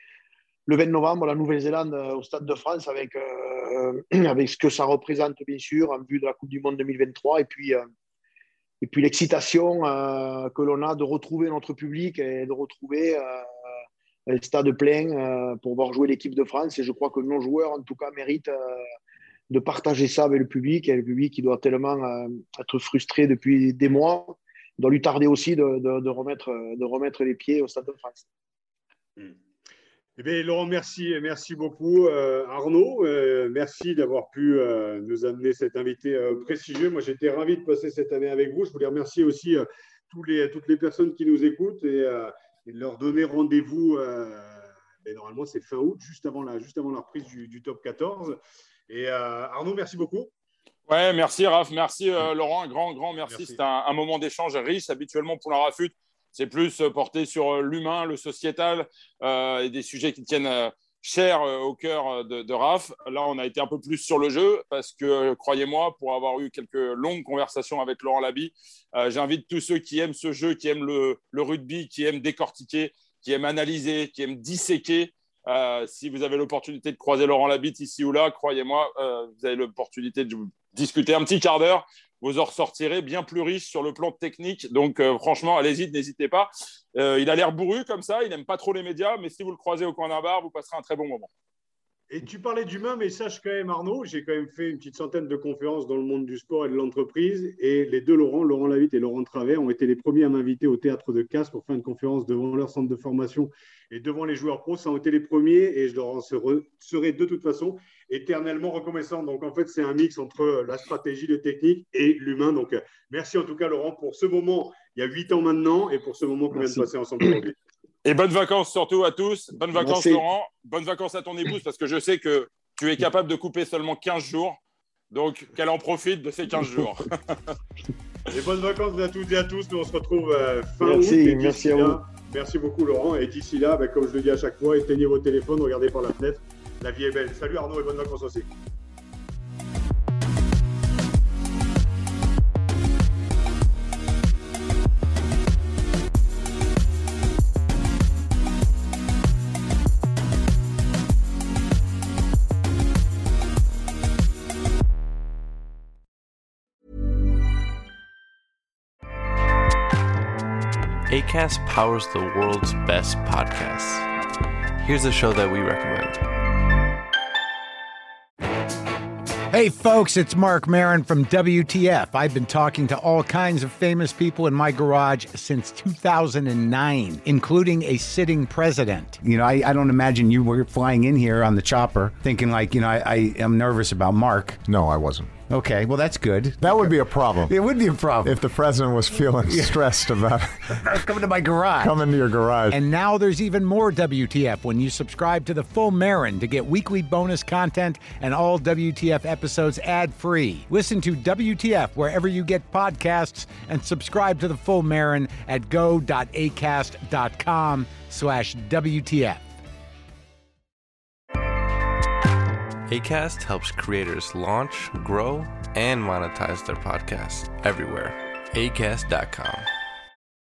le vingt novembre, la Nouvelle-Zélande au Stade de France avec, euh, avec ce que ça représente, bien sûr, en vue de la Coupe du Monde deux mille vingt-trois. Et puis, euh, et puis l'excitation euh, que l'on a de retrouver notre public et de retrouver euh, le stade plein euh, pour voir jouer l'équipe de France. Et je crois que nos joueurs, en tout cas, méritent euh, de partager ça avec le public. Et le public qui doit tellement euh, être frustré depuis des mois. Il doit lui tarder aussi de, de, de, remettre, de remettre les pieds au Stade de France. Mmh. Eh bien, Laurent, merci, merci beaucoup. Euh, Arnaud, euh, merci d'avoir pu euh, nous amener cet invité euh, prestigieux. Moi, j'étais ravi de passer cette année avec vous. Je voulais remercier aussi euh, tous les, toutes les personnes qui nous écoutent et, euh, et de leur donner rendez-vous. Euh, normalement, c'est fin août, juste avant la, juste avant la reprise du, du top quatorze. Et euh, Arnaud, merci beaucoup. Ouais, merci Raph, merci euh, Laurent, un grand, grand merci. merci. C'est un, un moment d'échange riche. Habituellement, pour la Rafut, c'est plus porté sur l'humain, le sociétal euh, et des sujets qui tiennent euh, cher euh, au cœur de, de Raph. Là, on a été un peu plus sur le jeu parce que, euh, croyez-moi, pour avoir eu quelques longues conversations avec Laurent Laby, euh, j'invite tous ceux qui aiment ce jeu, qui aiment le, le rugby, qui aiment décortiquer, qui aiment analyser, qui aiment disséquer. Euh, si vous avez l'opportunité de croiser Laurent Labitte ici ou là, croyez-moi, euh, vous avez l'opportunité de discuter un petit quart d'heure. Vous en ressortirez bien plus riche sur le plan technique. Donc, euh, franchement, allez-y, n'hésitez pas. Euh, il a l'air bourru comme ça, il n'aime pas trop les médias, mais si vous le croisez au coin d'un bar, vous passerez un très bon moment. Et tu parlais d'humain, mais sache quand même, Arnaud, j'ai quand même fait une petite centaine de conférences dans le monde du sport et de l'entreprise. Et les deux Laurent, Laurent Lavitte et Laurent Travers, ont été les premiers à m'inviter au Théâtre de Castres pour faire une conférence devant leur centre de formation et devant les joueurs pros. Ça ont été les premiers et je leur en serai de toute façon éternellement reconnaissant. Donc, en fait, c'est un mix entre la stratégie, le technique et l'humain. Donc, merci en tout cas, Laurent, pour ce moment, il y a huit ans maintenant, et pour ce moment qu'on vient de passer ensemble aujourd'hui. Et bonnes vacances surtout à tous. Bonnes vacances, Merci. Laurent. Bonnes vacances à ton épouse, parce que je sais que tu es capable de couper seulement quinze jours. Donc, qu'elle en profite de ces quinze jours. Et bonnes vacances à toutes et à tous. Nous, on se retrouve euh, fin Merci, août. Et merci d'ici à là, merci beaucoup, Laurent. Et d'ici là, bah, comme je le dis à chaque fois, éteignez vos téléphones, regardez par la fenêtre. La vie est belle. Salut Arnaud et bonnes vacances aussi. Acast powers the world's best podcasts. Here's a show that we recommend. Hey folks, it's Mark Maron from W T F. I've been talking to all kinds of famous people in my garage since two thousand nine, including a sitting president. You know, I, I don't imagine you were flying in here on the chopper thinking like, you know, I, I am nervous about Mark. No, I wasn't. Okay, well, that's good. That would be a problem. It would be a problem. If the president was feeling stressed about coming to my garage. coming to your garage. And now there's even more W T F when you subscribe to the Full Marin to get weekly bonus content and all W T F episodes ad-free. Listen to W T F wherever you get podcasts and subscribe to the Full Marin at go.acast.com slash WTF. Acast helps creators launch, grow, and monetize their podcasts everywhere. acast dot com.